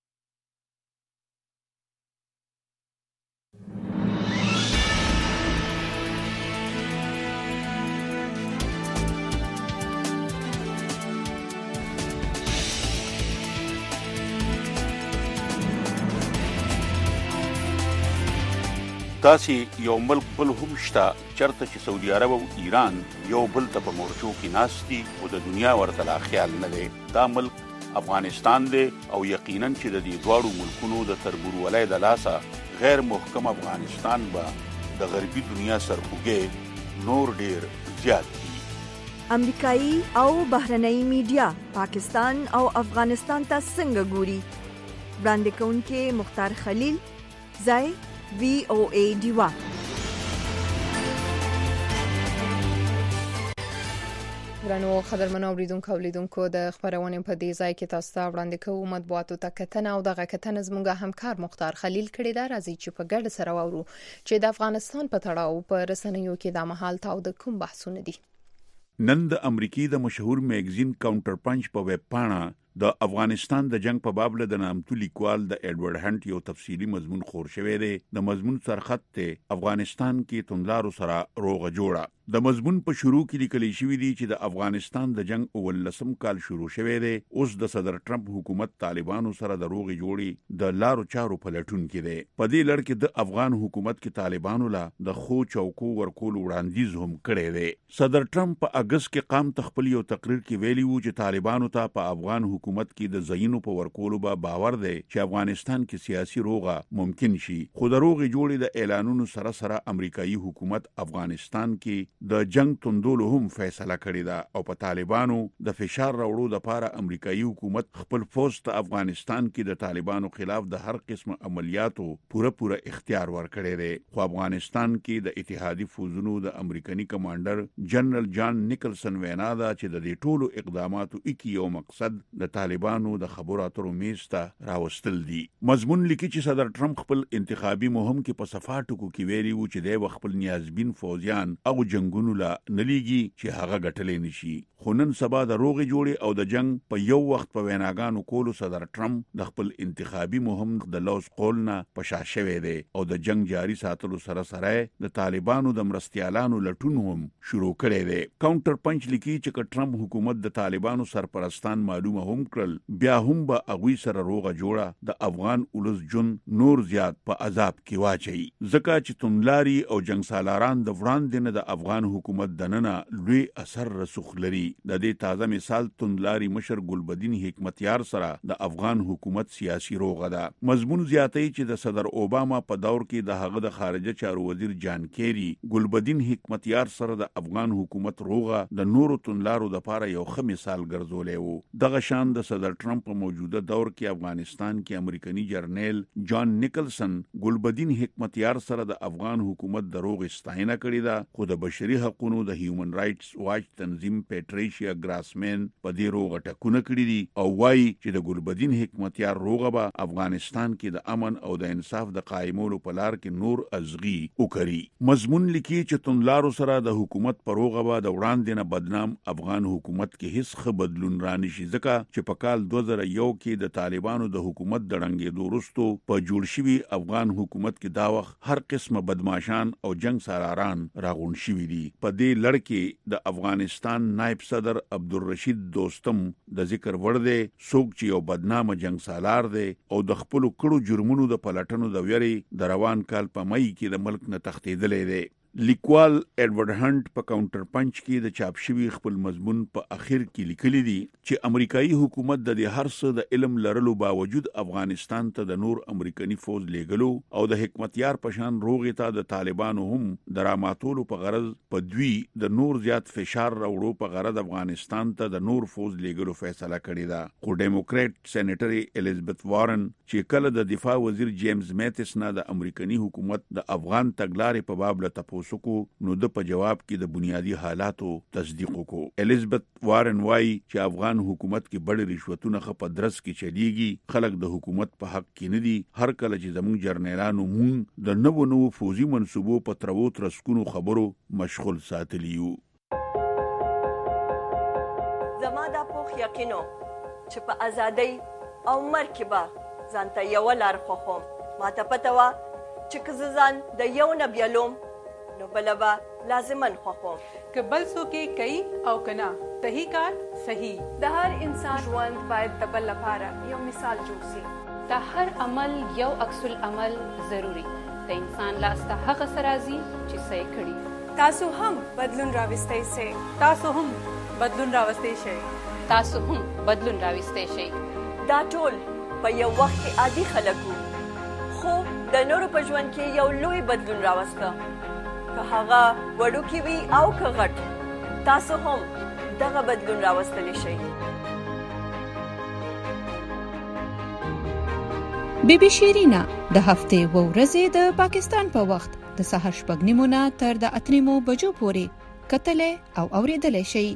داسې یو ملک بل هم شته چرته چې سعودي عرب او ایران یو بل ته په مورچو کې ناست دي او د دنیا ورته لا خیال نه دی. دا ملک افغانستان دی او یقینا چې د دې دواړو ملکونو د تربورولۍ د لاسه غیر محکم افغانستان به د غربي دنیا سرخوږی نور ډیر زیات دي. امریکایي او بهرنۍ میډیا پاکستان او افغانستان ته څنګه ګوري؟ وړاندې کوونکې مختار خلیل، ځای وی او ای ډیوا. ورانو خبرمنو اوریدونکو اولیدونکو د خبرونې په دې ځای کې تاسو ته وړاندې کوو مطبوعاتو ته کتنه، او دغه کتنه زموږ همکار مختار خلیل کړې ده. راځي چې په ګډه سره واورو چې د افغانستان په تړاو په رسنیو کې د مهال تاو د کوم بحثونه دي. نن د امریکای د مشهور میگزین کاونټر پنچ په ویب پاڼه د افغانستان د جنگ په باب له د نامتو لیکوال د ایډورډ هنټ یو تفصیلی مضمون خور شوی دی. د مضمون سرخط ته افغانستان کې توندلارو سره روغه جوړه. د مضمون په شروع کې لیکل شوی دی چې د افغانستان د جنگ اولسم کال شروع شوی دی، اوس د صدر ټرمپ حکومت طالبانو سره د روغې جوړې د لارو چارو په لټون کې دی. په دې لړ کې د افغان حکومت کې طالبانو لا د خو چوکو ورکول وړاندیز هم کړی دی. صدر ټرمپ په اگست کې قام تخپل یو تقریر کې ویلی وو چې طالبانو ته په افغان حکومت کې د زینو په ورکولو به باور دی چې افغانستان کې سیاسي روغه ممکن شي. خو د روغې جوړې د اعلانونو سره سره امریکایي حکومت افغانستان کې د جنگ توندولو هم فیصله کړې ده او په طالبانو د فشار راوړو لپاره امریکایي حکومت خپل فوج ته افغانستان کې د طالبانو خلاف د هر قسم عملیاتو پوره پوره اختیار ورکړی دی. خو افغانستان کې د اتحادي فوجونو د امریکایي کمانډر جنرال جان نیکلسن وینا ده چې د دې ټولو اقداماتو اکی یو مقصد د طالبانو د خبرو اترو میز ته راوستل دي. مضمون لیکي چې صدر ټرمپ خپل انتخابي مهم کې په صفاتو کې ویلي وو چې د خپل نیازبین فوجیان او جنگونو لا نلیږي چې هغه ګټلې نشي. خو نن سبا د روغې جوړې او د جنگ په یو وخت په ویناګانو کولو صدر ټرمپ د خپل انتخابي مهم د لوز قول نه پشا شوی دی او د جنگ جاری ساتلو سره سره د طالبانو د مرستيالانو لټون هم شروع کړی دی. کاونټر پنچ لیکي چې ټرمپ حکومت د طالبانو سرپرستان معلومه هم کړل، بیا هم به اغوی سره روغه جوړه د افغان اولس جون نور زیات په عذاب کې واچي. ځکه چې توندلاري او جنگ سالاران د وړاندې نه د افغان افغان حکومت دننه لوی اثر رسوخ لري. د دې تازه مثال توندلاري مشر ګلبدین حکمتیار سره د افغان حکومت سیاسي روغه ده. مضمون زیاتوي چې د صدر اوباما په دور کې د هغه د خارجه چارو وزیر جان کیری ګلبدین حکمتیار سره د افغان حکومت روغه د نورو توندلارو د لپاره یو ښه مثال ګرځولې وو. دغه شان د صدر ټرمپ په موجوده دور کې افغانستان کې امریکایي جرنیل جان نیکلسن ګلبدین حکمتیار سره د افغان حکومت د روغ ستاینه کړې ده، خو د بشري حقوقو د هیومن رائټس واچ تنظیم پیټریشیا ګراسمن په دې روغ ټکونه کړې دي او وایي چې د ګلبدین حکمتیار روغه به افغانستان کې د امن او د انصاف د قائمولو په لار کې نور ازغي وکړي. مضمون لیکي چې توندلارو سره د حکومت په روغه به د وړاندې نه بدنام افغان حکومت کې هیڅ ښه بدلون رانشي، ځکه چې په کال دوه زره یو کې د طالبانو د حکومت د ړنګېدو وروسته په جوړ شوي افغان حکومت کې دا وخت هر قسمه بدمعشان او جنگ سالاران راغون شوي دي. په دې لړ کې د افغانستان نائب صدر عبدالرشید دوستم د ذکر وړ دی، څوک چې یو بدنامه جنگ سالار دی او د خپلو کړو جرمونو د پلټنو د ویرې د روان کال په مئی کې د ملک نه تښتېدلی دی. لیکوال ایډورډ هانټ په کاونټر پنچ کې د چاپ شوی خپل مضمون په اخر کې لیکلی دی چې امریکایي حکومت د دې هر څه د علم لرلو باوجود افغانستان ته د نور امریکایي فوج لیږلو او د حکمتیار پشان روغې ته د طالبانو هم دراماتولو په غرض په دوی د نور زیات فشار راوړو په غرض افغانستان ته د نور فوج لیږلو فیصله کړې ده. خو ډیموکریټ سېنیټر الیزابت وارن چې کله د دفاع وزیر جیمز میتس نه د امریکایي حکومت د افغان تګلارې په باب له تاسو کو نو د په جواب کې د بنیادی حالاتو تصدیق وکړو. الیزابت وارن وايي چې افغان حکومت کې بڑ رشوتونه خپ درس کې چلیږي، خلک د حکومت په حق کې نه دي. هر کله چې زموږ جرنیلانو مونږ د نوو نوو فوزي منصوبو په ترو ترسکونو خبرو مشغول ساتلیو. زما دا پوخ یقینو چې په ازادۍ او مرکبه ځانته یو لار خوخم. ما ته پته وا چې که ځان د یو نه بیلوم نو بلبا لازمن خوخم. که بل څوک کوي او کنا صحیح کار صحیح. د هر انسان ژوند باید د بل لپاره یو مثال جوړ شي. د هر عمل یو عکس العمل ضروری. د انسان لاس ته هغه سرازي چې صحیح کړي. تاسو هم بدلون راوستئ سي. تاسو هم بدلون راوستئ شئ. تاسو هم بدلون راوستئ شئ. دا ټول په یو وخت کې عادي خلکو، خو د نورو په ژوند کې یو لوی بدلون راوسته. که هغه وړوکی وي او که غټ، تاسو هم دغه بدلون راوستلی شئ. بی بی شیرینا د هفتې و ورځې د پاکستان په وخت د سهار شپږ نیمو نه تر د اته نیمو بجو پورې کتلې او اورېدلې شئ.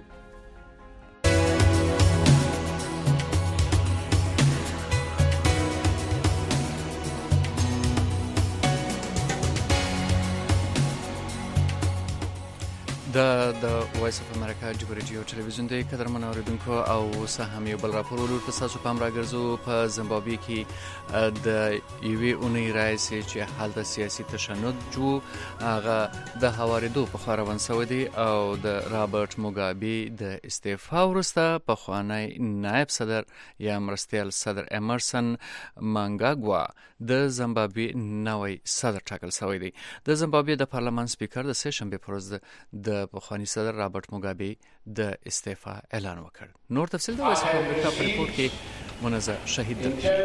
د د وایس اف امریکا جبر ریډیو ټلویزیون د قدرمن اوریدونکو او سه هم یو بل راپور ولر تاسو پام راګرځو. په زیمبابوې کې د یوې اونۍ راځي چې حالت سیاسي تشنج جو هغه د هواریدو په خوا روان شوی دی او د رابرټ موګابي د استعفا وروسته په خوانی نائب صدر یا مرستیال صدر امرسن مانګاګوا د زیمبابوې نوې صدر ټاکل شوی دی. د زیمبابوې د پارلمان سپیکر د سه شنبه پر ورځ د پخوانی صدر رابرټ موګابي د استعفا اعلان وکړ. نور تفصیل د وایس اف امریکا په ریپورت کې منزه شهید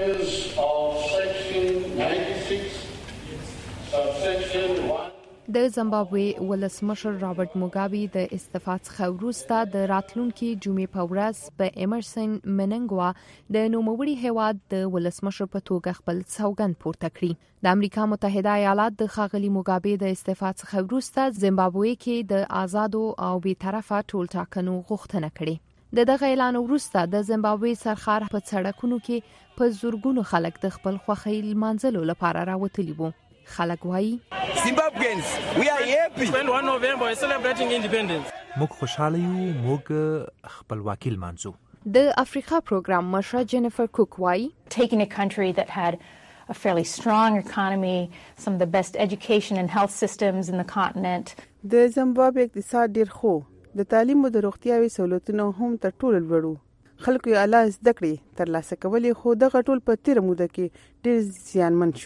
د زیمبابوې ولسمشر رابرټ موګابي د استعفا څخه وروسته د راتلونکي جمعې په ورځ په امرسن مننګوا د نوموړي هیواد د ولسمشر په توګه خپل سوګند پورته کړی. د امریکا متحده ایالات د ښاغلي موګابي د استعفا څخه وروسته زیمبابوې کې د آزادو او بی‌طرفه ټولټاکنو غوښتنه کړې. د دغه اعلان وروسته د زیمبابوې سرخار په سړکونو کې په زورګونو خلک د خپل خوښۍ لمانځلو لپاره راوتلي وو. خلک وایي Zimbabweans, we are happy. Spend one November celebrating independence. موږ خوشاله یو، موږ خپلواکي لمانځو. د افریقا پروګرام مشره جینیفر کوک وایي taking a country that had a fairly strong economy, some of the best education and health systems in the continent. د زیمبابوې اقتصاد ډیر خو د تعلیم او د روغتیاوي سہولتونو هم تر ټولو لوړو. خلکو یې اعلی زده کړې ترلاسه کولې، خو دغه ټول په تیره موده کې ډیر زیانمن شول.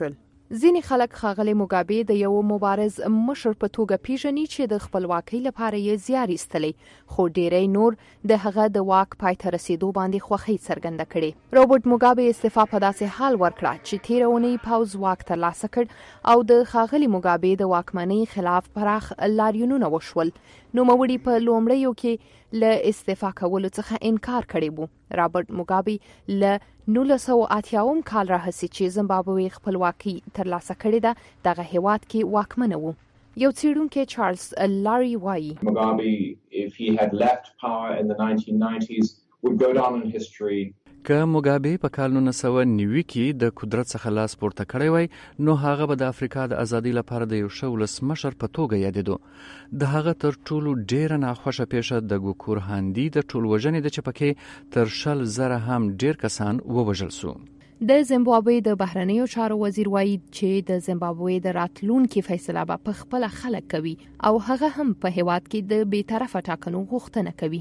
ځینې خلک ښاغلي موګابي د یو مبارز مشر په توګه پیژني چې د خپلواکۍ لپاره یې زیار ایستلی، خو ډیری نور د هغه د واک پای ته رسیدو باندې خوښۍ څرګنده کړې. روبرټ موګابي استعفا په داسې حال ورکړه چې تېره اونۍ پوځ واک ترلاسه کړ او د ښاغلي موګابي د واکمنۍ خلاف پراخ لاریونونه وشول. نوموړي په لومړیو کې له استعفا کولو څخه انکار کړی وو. رابرټ موګابي له نولس سوه اتیاوم کال راهیسې چې زیمبابوې خپلواکي ترلاسه کړې ده دغه هیواد کې واکمنه وو. یو څېړونکی چارلز لاري وایي Mugabe, if he had left power in the nineteen nineties, would go down in history. که موګابي په کال نولس سوه نوي کې د قدرت څخه لاس پورته کړی وای نو هغه به د افریقا د ازادۍ لپاره د یو ښه ولسمشر په توګه یادېدو. د هغه تر ټولو ډیره ناخوښه پیښه د ګوکور هاندي د ټولوژنې ده چې پکې تر شل زره هم ډیر کسان ووژل سو. د زیمبابوې د بهرنیو چارو وزیر وایي چې د زیمبابوې د راتلونکي فیصله به په خپل خلک کوي او هغه هم په هیواد کې د بی‌طرفه ټاکنو غوښتنه کوي.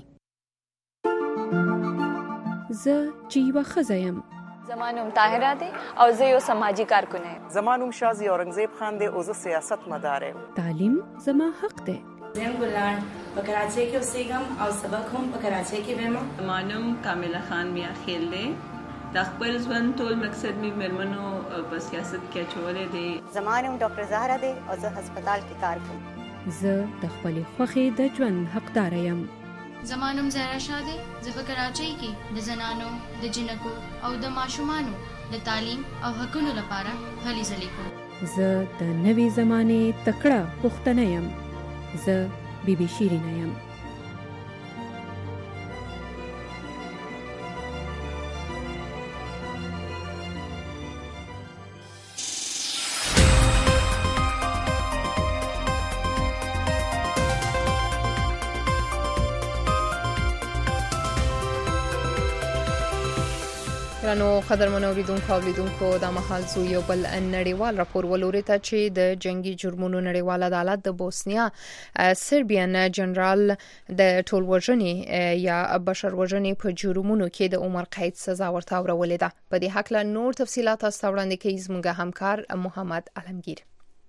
زه چې یوه ښځه یم. زما نوم طاهره دی او زه یو سماجي کارکن یم. زما نوم شازي اورنګزیب خان دی او زه سیاست مدار یم. تعلیم زما حق دی. زم ګلان په کراچۍ کې اوسېږم او سبق هم په کراچۍ کې وایم. زما نوم کامله خان میا خیل دی. د خپل ژوند ټول مقصد می مېرمنو په سیاست کې اچولې دی. زما نوم ډاکټر زهرا دی او زه هسپتال کې کار کوم. زه د خپلې خوښې د ژوند حقدار یم. زما نوم زهرا شاه دی. زه په کراچۍ کې د زنانو د جنکو او د ماشومانو د تعلیم او حقوقو لپاره هلې ځلې کوم. زه د نوې زمانې تکړه پښتنه یم. زه بی بی شیرینه یم. نو قدرمن اوریدونکو او لیدونکو د مهال زو یو بل نړیوال راپور ولوري ته چې د جنگي جرمونو نړیوال عدالت د بوسنیا سربیان جنرال د ټولوژنې یا بشر وژنې په جرمونو کې د عمر قید سزا ورته ورولې ده. په دې حق له نور تفصيلات تاسو وړاندې کوي زموږ همکار محمد علمگیر.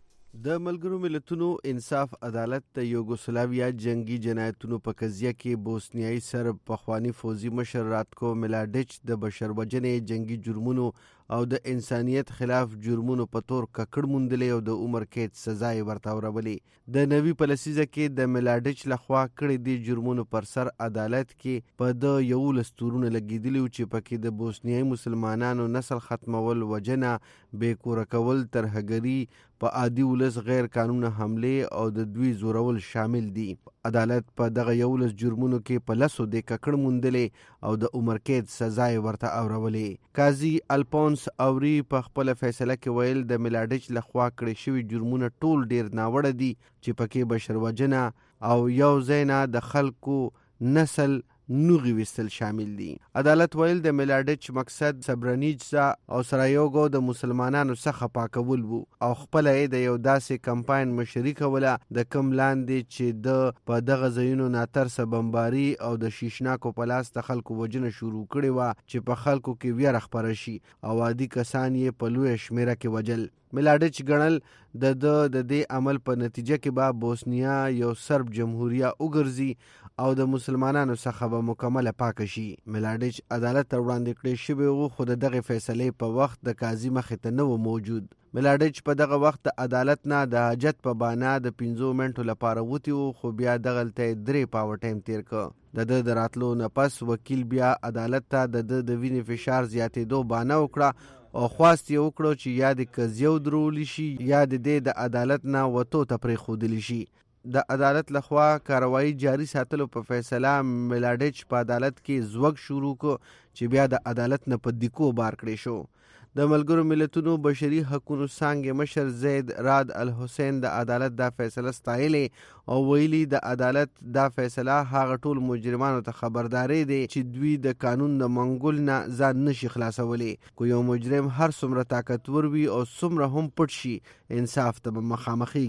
د ملګرو ملتونو انصاف عدالت د یوګوسلاویا جنگي جنایتونو په قضیه کې بوسنیایي سرب پخوانی فوزي مشر راتکو ملادچ د بشر وژنې جنگي جرمونو او د انسانیت خلاف جرمونو په تور ککړ موندلې او د عمر قید سزا یې ورته ورولې. د نوي پلسیزه کې د ملادچ لخوا کړې دي جرمونو پر سر عدالت کې په د یو لستورونه لګیدلی چې پکې د بوسنیایي مسلمانانو نسل ختمول، وجنه، بې کوره کول، ترهګري، په عادي ولس غیر قانوني حمله او د دوی زورول شامل دي. عدالت په دغه یو لس جرمونو کې په لسو د ککړ موندلې او د عمر قید سزا یې ورته اورولې. قاضي الفونس اوري په خپل فیصله کې ویل د ملادچ لخوا کړی شوی جرمونه ټول ډیر ناوړه دي چې پکې بشر وژنه او یو ځای د خلکو نسل نوغي وستل شامل دي. عدالت ویل د ملادچ مقصد سبرنیجا او سرایوګو د مسلمانانو څخه پاکول وو او خپل یې د یو داسې کمپاین مشري کوله د کم لاندې چې د په دغه ځایونو ناترسه بمباري او د شیشناکو په لاس د خلکو وژنه شروع کړې وه چې په خلکو کې ویره خپره شي او عادي کسان یې په لویه شمیره کې وجل. ملادچ ګڼل د د دې عمل په نتیجه کې به بوسنیا یو سرب جمهوریه وګرځي او د مسلمانانو څخه به مکمله پاک شي. ملادچ عدالت ته وړاندې کړی شوی و خو د دغه فیصلې په وخت د قاضي مخې ته نه و موجود. ملادچ په دغه وخت د عدالت نه د حاجت په بانا د پنځو منټو لپاره وتی و خو بیا دغلته درې پاوه ټایم تیر کړ. د د راتلو نه پس وکیل بیا عدالت ته د د وینې فشار زیاتېدو بانا وکړه او خواست یې وکړو چې یا د قضیه ودرولی شي یا د دې د عدالت نه وتو ته پرېښودلی شي. د عدالت لخوا کاروایی جاری ساتلو په فیصله ملادچ په عدالت کې زوګ شروع کو چې بیا د عدالت نه په دیکو بار کړی شو. د ملګرو ملتونو بشري حقوقو څانګې مشر زید راد الحسین د عدالت دا فیصله ستایلې او ویلي د عدالت دا فیصله هغه ټول مجرمانو ته خبرداري دی چې دوی د قانون د منګول نه ځان نشي خلاصولی. کو یو مجرم هر څومره طاقتور وي او څومره هم پټ شي انصاف ته مخامخېږي.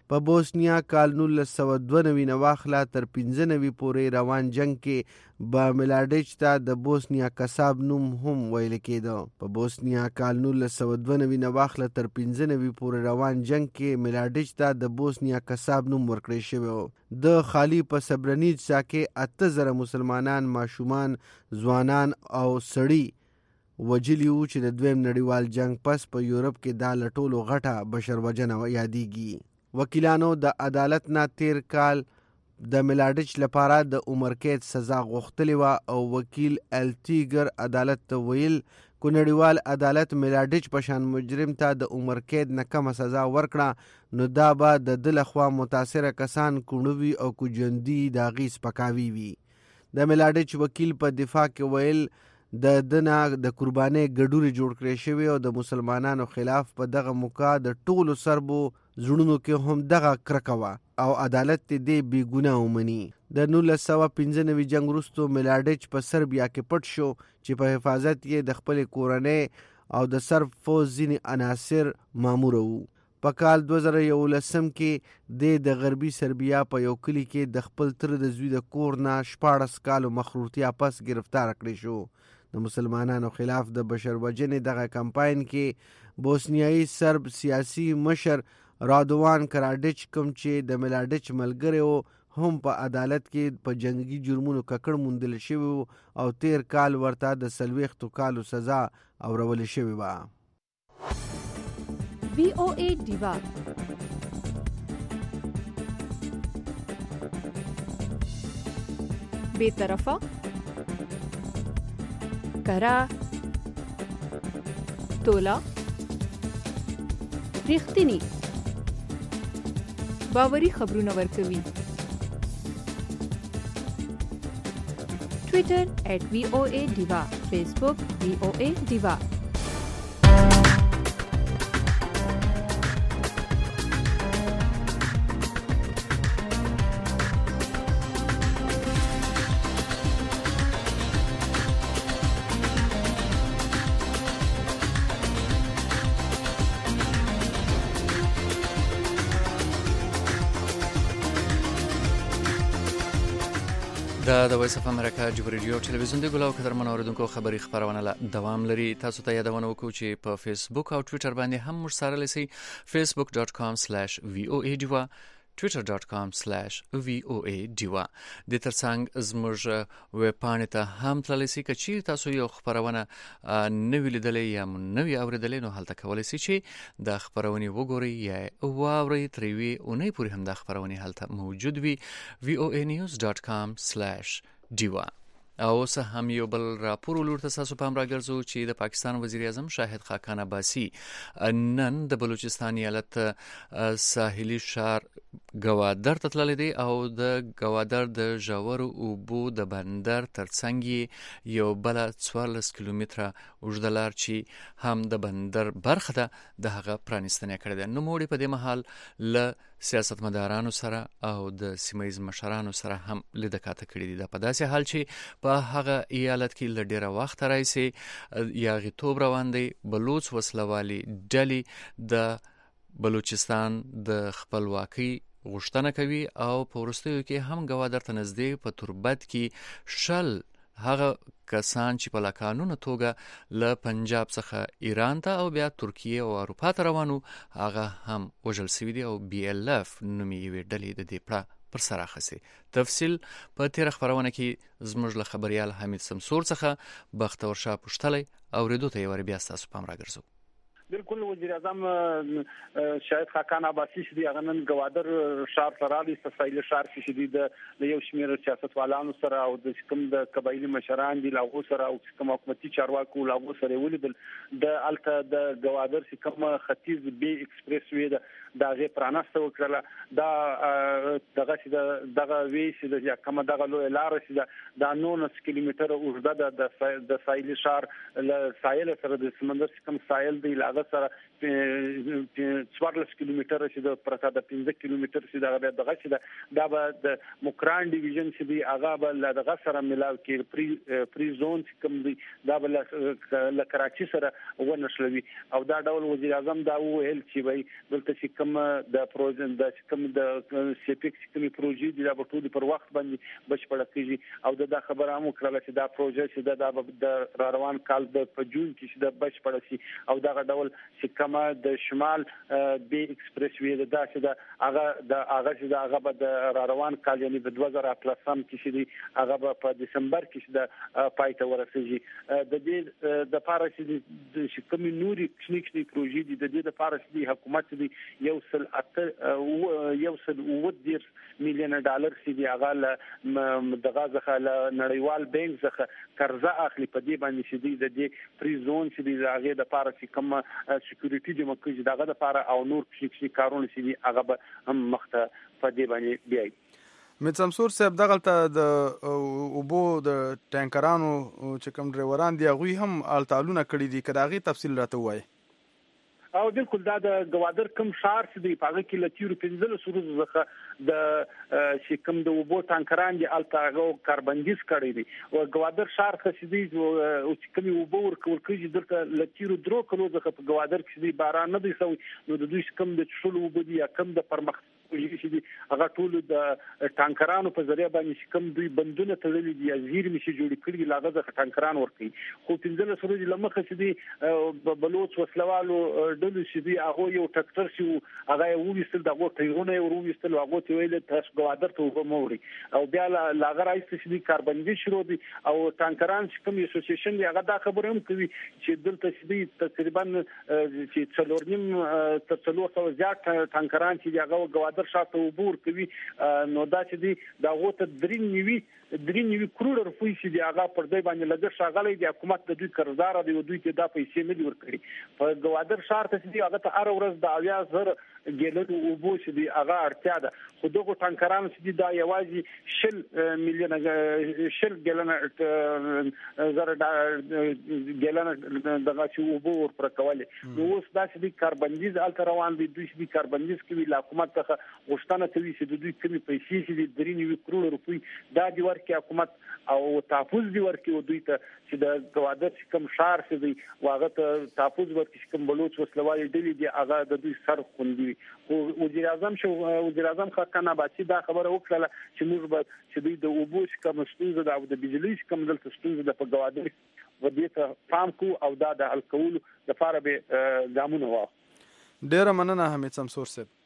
په بوسنیا کال نولس سوه دوه نوي نه واخله تر پنځه نوي پورې روان جنگ کې به ملاډیچ ته د بوسنیا کساب نوم هم ویل کېده. په بوسنیا کال نولس سوه دوه نوي نه واخله تر پنځه نوي پورې روان جنگ کې ملاډیچ ته د بوسنیا کساب نوم ورکړی شوی و. د خالی په سبرنیچا کې اته زره مسلمانان، ماشومان، ځوانان او سړي وجلی وو چې د دویم نړیوال جنگ پس په یورپ کې دا له ټولو غټه بشروجنه یادېږي. وکیلانو د عدالت نه تیر کال د ملاډیچ لپاره د عمر قید سزا غوښتلې وه او وکیل التیګر عدالت ته ویل کو نړیوال عدالت ملاډیچ په شان مجرم ته د عمر قید نه کمه سزا ورکړه نو دا به د ده لخوا متاثره کسان کوڼوي او کو ژوندي د هغې سپکاوي وي. د ملاډیچ وکیل په دفاع کې ویل د دنه د قربانۍ ګډوري جوړ کړی شوی او د مسلمانانو خلاف په دغه موقع د ټولو سربو زړونو کې هم دغه کرکه وه او عدالت دې بې ګناه ومني. د نولس سوه پنځه نوي جنګ وروستو ملاډیچ په سربیا کې پټ شو چې په حفاظت یې د خپلې کورنۍ او د سرب فوز ځینې عناصر ماموره وو. په کال دوه زره یولسم کې د غربي سربیا په یو کلي کې د خپل تره د زوی د کور نه شپاړس کالو مخروطیا پس گرفتار کړی شو. د مسلمانانو خلاف د بشر وژنې دغه کمپاین کې بوسنیایي سرب سیاسي مشر رادوان کراډیچ کوم چې د ملاډیچ ملګری و هم په عدالت کې په جنگي جرمونو ککړ موندل شوی او تیر کال ورته د څلوېښتو کالو سزا اورول شوې وه. وی او ای ډیوا بے طرفه کرا تولا ریښتینی باوري خبرونه ورکوي. ټویټر ایټ وی او ای ډیوا، فیسبوک وی او ای ډیوا. دا د وایس اف امریکا جوبر ریډیو ټلویزیون دی ګلو قدرمن اوریدونکو خبری خبرونه لا دوام لري. تاسو ته یادونه وکړو چې په فیسبوک او ټویټر باندې هم موږ سره لسی facebook dot com slash v o a diva twitter dot com slash v o a diva. د ترڅنګ زموږ ویب پاڼې ته هم تللی سي که چیرې تاسو یو خبرونه نوې لیدلې یا نوې اورېدلې نو هلته کولی سي چې د خبرونې وګورئ یا واورئ. تر یوې اونۍ پورې هم د خبرونې هلته موجود وي v o a news dot com slash diva. او اوس هم یو بل راپور ولور تاسو پام راګرځو چې د پاکستان وزیر اعظم شاهد خاقان عباسی نن د بلوچستان ایالت ساحلي ښار ګوادر ته تللی دی او د ګوادر د ژورو اوبو د بندر ترڅنګ یو بله څوارلس کیلومتره اوږده لار چې هم د بندر برخه ده د هغه پرانیستنه کړې ده. نوموړي په دې مهال له سیاستمدارانو سره او د سیمهییز مشرانو سره هم لیده کاته کړې دي. دا په داسې حال چې په هغه ایالت کې له ډېره وخته راهیسې یاغیتوب روان دی. بلوچ وسلوالي ډلې د بلوچستان د خپلواکۍ غوښتنه کوي او په وروستیو کې هم ګوادر ته نږدې په تربت کې شل هغه کسان چې په لاقانونه توګه له پنجاب څخه ایران ته او بیا ترکیه او اروپا ته روانو هغه هم وژل شوي دي او بي ال اف نومې یوې ډلې د دې پړه پر سر اخیستی. تفصیل په تیره خبرونه کې زموږ له خبریال حمید سمسور څخه بختور شاه پوښتلی اورېدو ته یې ور بیا ستاسو پام راګرځو. بالکل وزیر اعظم شاهد خاقان عباسی چې دی هغه نن ګوادر ښار ته راغلی. ساحلي ښار کې دی د یو شمېر سیاستوالانو سره او د کوم د قبایلي مشران دي له هغو سره او کوم حکومتي چارواکو له هغو سره ولیدل. د هلته د ګوادر چې کوم ختیځ بي ایکسپریس وې ده د هغې پرانسته وکړله. دا دغه چې دغه وی چې د کومه دغه لویه لاره چې ده دا نولس کیلومتره اوږده ده د ساحلي ښار له ساحل سره د سمندر چې کوم ساحل دی له هغه دغه سره څوارلس کیلومتره چې د پرته د پنځه کیلومتر چې دغه دغه چې دا به د مکران ډیویژن چې دی هغه به دغه سره ملاو کې پری پری زون کوم دی دا به ل کراچي سره ونشلوي او دا ډول وزیر اعظم دا ویل چې وای دلته چې کوم د پروژې د کوم د سیپیک کومي پروژې دی دا په ټول پر وخت باندې بشپړه کیږي او دا خبره هم کړله چې دا پروژه چې دا د روان کال د پجون کې چې د بشپړه شي او دا ډول چې کوم د شمال بي ایکسپریس وی دا چې دا هغه د هغه چې دا هغه به د روان کال یعنی د دوه زره اتلسم کې چې دی هغه په دسمبر کې چې د پایته ورسېږي د دې د پاره چې کوم نوري کلینیکي پروژې دي د دې د پاره چې حکومت دی یو سل اته یو سل ودیر میلیون ډالر چې دی هغه دغه ځخه نړیوال بانک څخه قرضه اخلي په دې باندې چې دی د دې فری زون چې دی هغه د پاره چې کوم سکیورټي د مکه دغه د پاره او نور کلینیکي کارونه چې دی هغه به هم مخته په دې باندې بیاي. متسمسور صاحب دغلته د اوبو د ټانکرانو چې کوم ډرایوران دی هغه هم التالونه کړی دي کدا غي تفصیل راته وایي. او بالکل دا د گوادر کم شهر چې دی پاګه کې لتیرو پنځل سورز زخه د چې کوم د وبو ټانکران دي التاغو کاربندیز کړی دي او گوادر شهر چې دی او چې کوم وبو ورکول کېږي دلته لتیرو درو کلو زخه په گوادر کې دی باران نه دی سوی نو د دوی کوم د شلو وبو دي یا کوم د پرمخ چې دي هغه ټول د ټانکرانو په ذریعہ باندې کوم دوی بندونه تړلي دي ازیر مشي جوړ کړي لاغه د ټانکران ورکي خو پنځل سورج لمخه چې دی بلوچ وسلوالو دلو چې دی هغه یو ټکټر چې هغه وویستل دغه ټیرونه ورويستل هغه ته ویل تاسو گوادر ته وګورئ او بیا لاغه راځي چې دی کاربندي شروع دي او ټانکران چې کوم اسوسییشن دی هغه دا خبره هم کوي چې دلته چې دی تقریبا چې څلورنیم تر څلور سو زیات ټانکران چې هغه گوادر شاته وبور کوي نو دا چې دی دا غوته درې نیوي درې نیوي کروڑ روپۍ چې دی هغه پر دای باندې لګښت شاغلې دی حکومت د دوی قرضدار دی او دوی ته دا پیسې نه دی ورکړي په گوادر شهر ته چې دی هغه ته هر ورځ د اویا زر ګیلن اوبو چې دی هغه اړتیا ده خو دغه ټانکران چې دی دا یوازې شل میلیون شل ګیلن زر ګیلن دغه چې اوبو ورپر کولې نو اوس دا چې دی کاربندیز الته روان دي دوی چې دی کاربندیز کوي له حکومت څخه غوښتنه کوي چې د دوی کمی پیسې چې د درې نیوي کروڑ روپۍ دا دی ورکړي حکومت او تحفظ دی ورکړي دوی ته چې د گوادر چې کوم شهر چې دی واغه ته تحفظ ورکړي چې کوم بلوچ وسلوالي ډلې دی هغه د دوی سر خوندي او وزیر اعظم شو وزیر اعظم خاکان عباسي دا خبره وکړه چې موږ به چې دوی د اوبو کوم ستونزه د او د بجلی کوم دلته ستونزه د په گوادر ودې ته پام کو او دا د حل کولو لپاره به ګامونه واخلو. ډیره مننه حمید سمسور صاحب.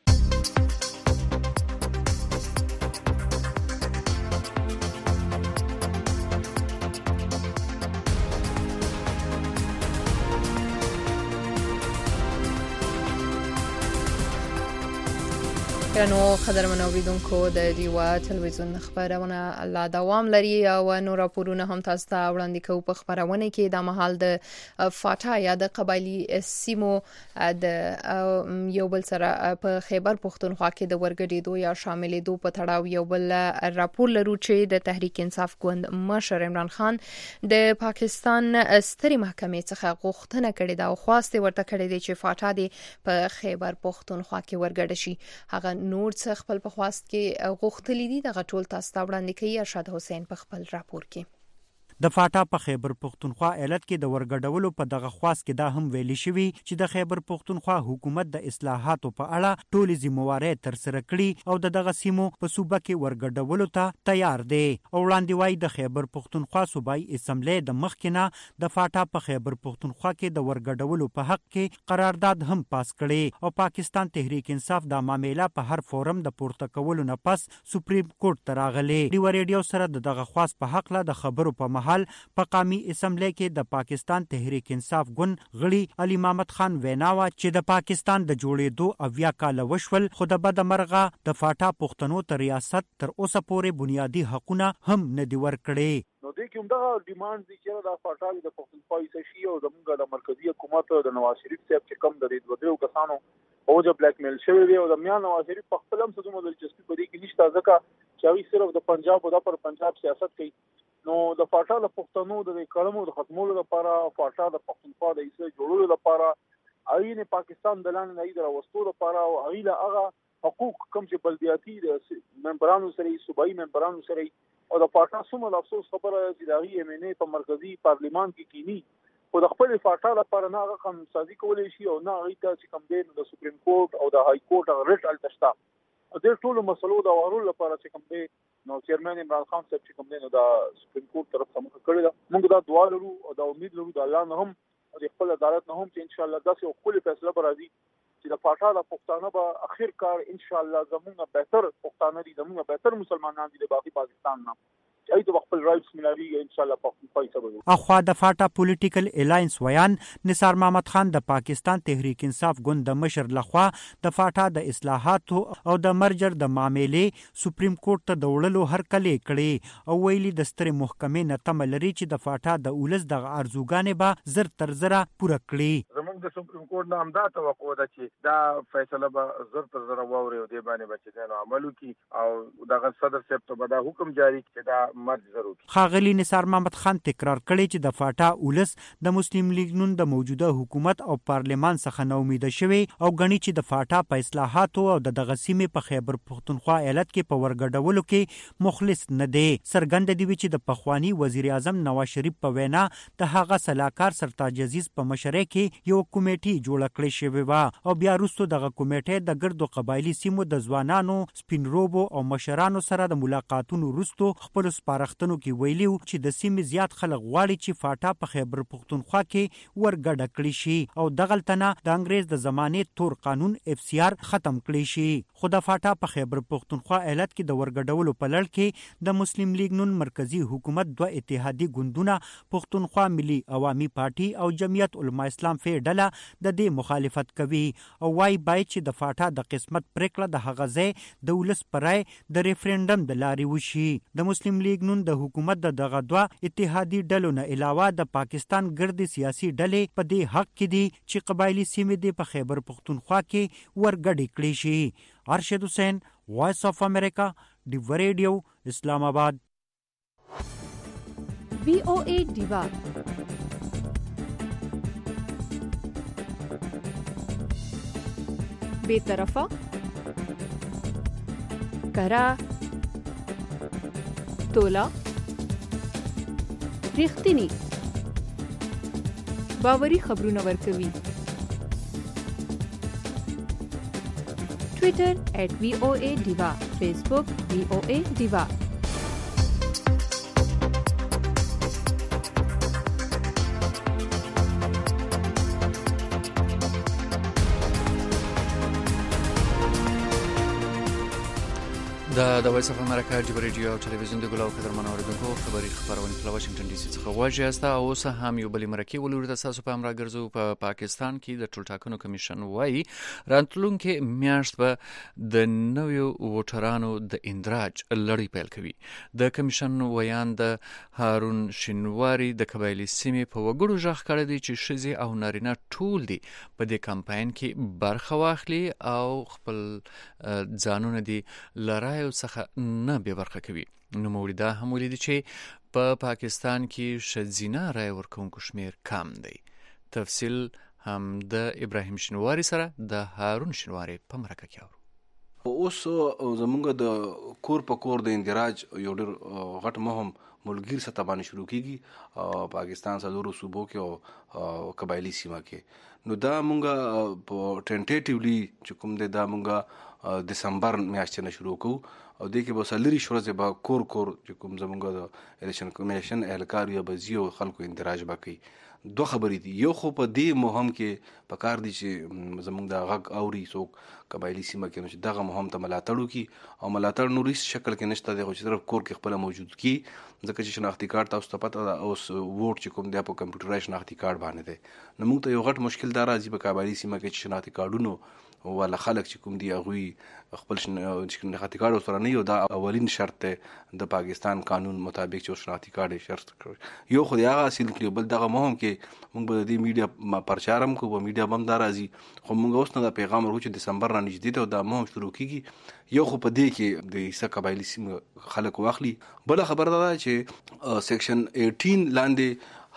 نو قدرمن اوریدونکو د دیوا تلویزیون خبرونه لا دوام لري او نو راپورونه هم تاسو ته وړاندې کوو په خبرونه کې د محل د فاټا یا د قبایلی سیمو د یو بل سره په خیبر پښتونخوا کې د ورګډېدو یا شاملېدو په تړاو یو بل راپور لرو چې د تحریک انصاف ګوند مشر عمران خان د پاکستان ستري محکمې څخه غوښتنه کړې ده او خواسته ورته کړې ده چې فاټا د په خیبر پښتونخوا کې ورګډ شي. هغه نور څه خپل په خواست کې غوښتلې دي د غټول تاسو ته وړاندې کوي ارشاد حسین په خپل راپور کې. د فاټا په خیبر پښتونخوا ایالت کې د ورګډولو په دغه خواست کې دا هم ویلي شوی چې د خیبر پښتونخوا حکومت د اصلاحاتو په اړه ټولې ذمہواري تر سره کړي او د دغه سیمو په صوبه کې ورګډولو ته تیار دی. او وړاندې وايي د خیبر پښتونخوا صوبایي اسمبلی د مخکینه د فاټا په خیبر پښتونخوا کې د ورګډولو په حق کې قرارداد هم پاس کړي او پاکستان تحریک انصاف د معاملې په هر فورم د پورته کولو نه پس سپریم کورټ ته راغلي. دی ریډیو سره د دغه خواست په حق له د خبرو په محل په قومي اسمبلی کې د پاکستان تحریک انصاف ګوند غړي علي محمد خان ویناوه چې د پاکستان د جوړېدو اویا کال وشول خو د بد مرغه د فاټا پښتنو ته ریاست تر اوسه پورې بنیادی حقونه هم نه دی ورکړي. نو د کوم دغه ډیماند دي چې د فاټا د پښتونخوا شي او زموږ د مرکزی حکومت د نواز شریف صاحب چې کم د دوه درو کسانو او د بلیک میل شوی دی او د میان نواز شریف په خپل هم څه د دلچسپي په دې کې نشته ځکه چې هغه صرف د پنجاب او د پر پنجاب سیاست کوي. نو د فاټا د پښتنو د کلمو د ختمولو لپاره فاټا د پښتونخوا د ایسه جوړولو لپاره اې نه پاکستان د لاندې نه ایدره وستو لپاره او ایله هغه حقوق کوم چې بلدیاتي د ممبرانو سره صوبایي ممبرانو سره او د پارټا سمول افسوس خبره چې د ای ایم ان ای په مرکزی پارلیمان کې کینی خو د خپل پارټا لپاره نه هغه قانون سازي کولای شي او نه هغه ته چې کوم دی د سپریم کورټ او د های کورټ هغه ریټ التشتا د ټولو مسلو د وارول لپاره چې کوم دی نو چیرمن عمران خان صاحب چې کوم دی نو د سپریم کورټ طرف څخه مخ کړی دا موږ دا دعا لرو او دا امید لرو د الله نه هم او د خپل عدالت نه هم چې ان شاء الله داسې یو خپل فیصله به راځي چې د پاټا د پښتانه به اخر کار ان شاء الله زموږه بهتر پښتانه دي زموږه بهتر مسلمانان دي د باقي پاکستان نه ای د خپل رائټس ملاري ان شاء الله په پیسې به اخوا د فاټا پولیټیکل الاینس ویان نثار محمد خان د پاکستان تحریک انصاف ګوند د مشر لخوا د فاټا د اصلاحاتو او د مرجر د معاملې سپریم کورټ ته د وړلو هرکلې کړي او ویلي د ستر محکمې نه تم لري چې د فاټا د اولس د ارزوګانې به زر تر زره پوره کړي. زمونږ د سپریم کورټ نه همدا توقع ده چې دا فیصله به زر تر زره واوري او د باندې بچي نه عملو کی او دغه صدر صاحب ته به دا حکم جاری کړي دا خاغلی نثار محمد خان تکرار کړی چې د فاټا اولس د مسلم لیگ نون د موجوده حکومت او پارلیمان څخه نو امید شوی او غنی چې د فاټا په اصلاحاتو او د دغه سیمې په خیبر پختونخوا ایالت کې په ورګډولو کې مخلص نه دی. سرګند دی چې د پخوانی وزیر اعظم نواز شریف په وینا د هغه صلاحکار سرتاج عزیز په مشرۍ کې یو کمیټي جوړ کړی شوی و او بیا وروسته دغه کمیټه د ګردو قبایلی سیمو د ځوانانو سپینروبو او مشرانو سره د ملاقاتونو وروسته خپل پارختنو کې ویلیو چې د سیمې زیات خلک غواړي چې فاټا په خیبر پختونخوا کې ورګډه کړي شي او دغلتنه د انګريز د زمانې تور قانون اف سی آر ختم کړي شي. خو د فاټا په خیبر پختونخوا ایالت کې د ورګډولو په لړ کې د مسلم لیگ نون مرکزی حکومت دوه اتحادی ګوندونه پختونخوا ملي عوامي پارټي او جمعیت علما اسلام فی ډله د دې مخالفت کوي او وايي باید چې د فاټا د قسمت پریکړه د هغه ځای د ولس پرای د ریفرندم د لارې وشي. د مسلم لیگ نون د حکومت د دغه دوه اتحادی ډلو نه علاوه د پاکستان ګردي سیاسي ډلې په دې حق کې دي چې قبایلی سیمې د په خیبر پختونخوا کې ورګډې کړي شي. ارشد حسین، وائس اف امریکا، ډیو ریډیو، اسلام آباد. وی او ای ډیوا بے طرفه کرا تولا ریښتینی باوري خبرونه ورکوي. ټویټر ایٹ وی او اے ډیوا، فیسبوک وی او اے ډیوا. د د وایس اف امریکا ډیو ریډیو او ټلویزیون د ګلاو قدر منوریدونکو خبري خبرونه په واشنگټن ډي سي څخه واجی استا او سه هم یو بلې مرکه ولور د تاسو په امر ګرځو په پا پاکستان کې د ټولټاکنو کمیشن وایي راتلونکو میاشت به د نویو ووټرانو د اندراج لړۍ پیل کوي. د کمیشن ویان د هارون شینواری د قبایلی سیمې په وګړو ژغ کړی دی چې شزي او نارینه ټول دي په دې کمپاین کې برخه واخلي او خپل ځانونه دي لرای څخه نه به برخه کوي. نو موریدا هم ولیدي چې په پا پاکستان کې شذینه رای ورکونکو شمیر کم دی. تفصیل هم د ابراهیم شینواری سره د هارون شینواری په مرکه کې اورو. اوس زمونږ د کور په کور د اندراج یو ډېر غټ مهم ملګری سره باندې شروع کیږي پاکستان سره صوبو کې او قبایلی سیمه کې. نو دا مونږه په ټینټیټیولی چې کوم دی دا مونږه دسمبر میاشتې نه شروع کوو او دې کې به سلری شورزه به کور کور چې کوم زمونږ د الیکشن کمیشن اهلکار یا بزیو خلکو اندراج وکړي. دو خبرې دي، یو خو په دې مهم کې په کار دي چې زمونږ د غږ اوري څوک قبایلی سیمه کې نو چې دغه مهم ته ملاتړ وکړي او ملاتړ نوري شکل کې نشته دی خو چې صرف کور کې خپل موجود کی ځکه چې شناختی کارت تاسو ته پته ده اوس ووټ چې کوم دی په کمپیوټرای شناختی کارت باندې دی. نو موږ ته یو غټ مشکل دا راځي په قبایلی سیمه کې چې شناختی کارتونو ولا خلک چې کوم دی هغه خپل شناختی کارت سره نه یو دا اولین شرط دی د پاکستان قانون مطابق چې شناختی کارت شرط کړی یو خو هغه اصل کړي بل دغه مهم کې موږ به د میډیا پرچارم کو په میډیا بم دا راځي خو موږ اوس نه د پیغام ورکو چې دسمبر را نږدې ته دا مهم شروع کیږي. یو خو په دې کې د ایسا قبایلی سیمه خلک واخلي. بل خبر ده چې سیکشن اټین لاندې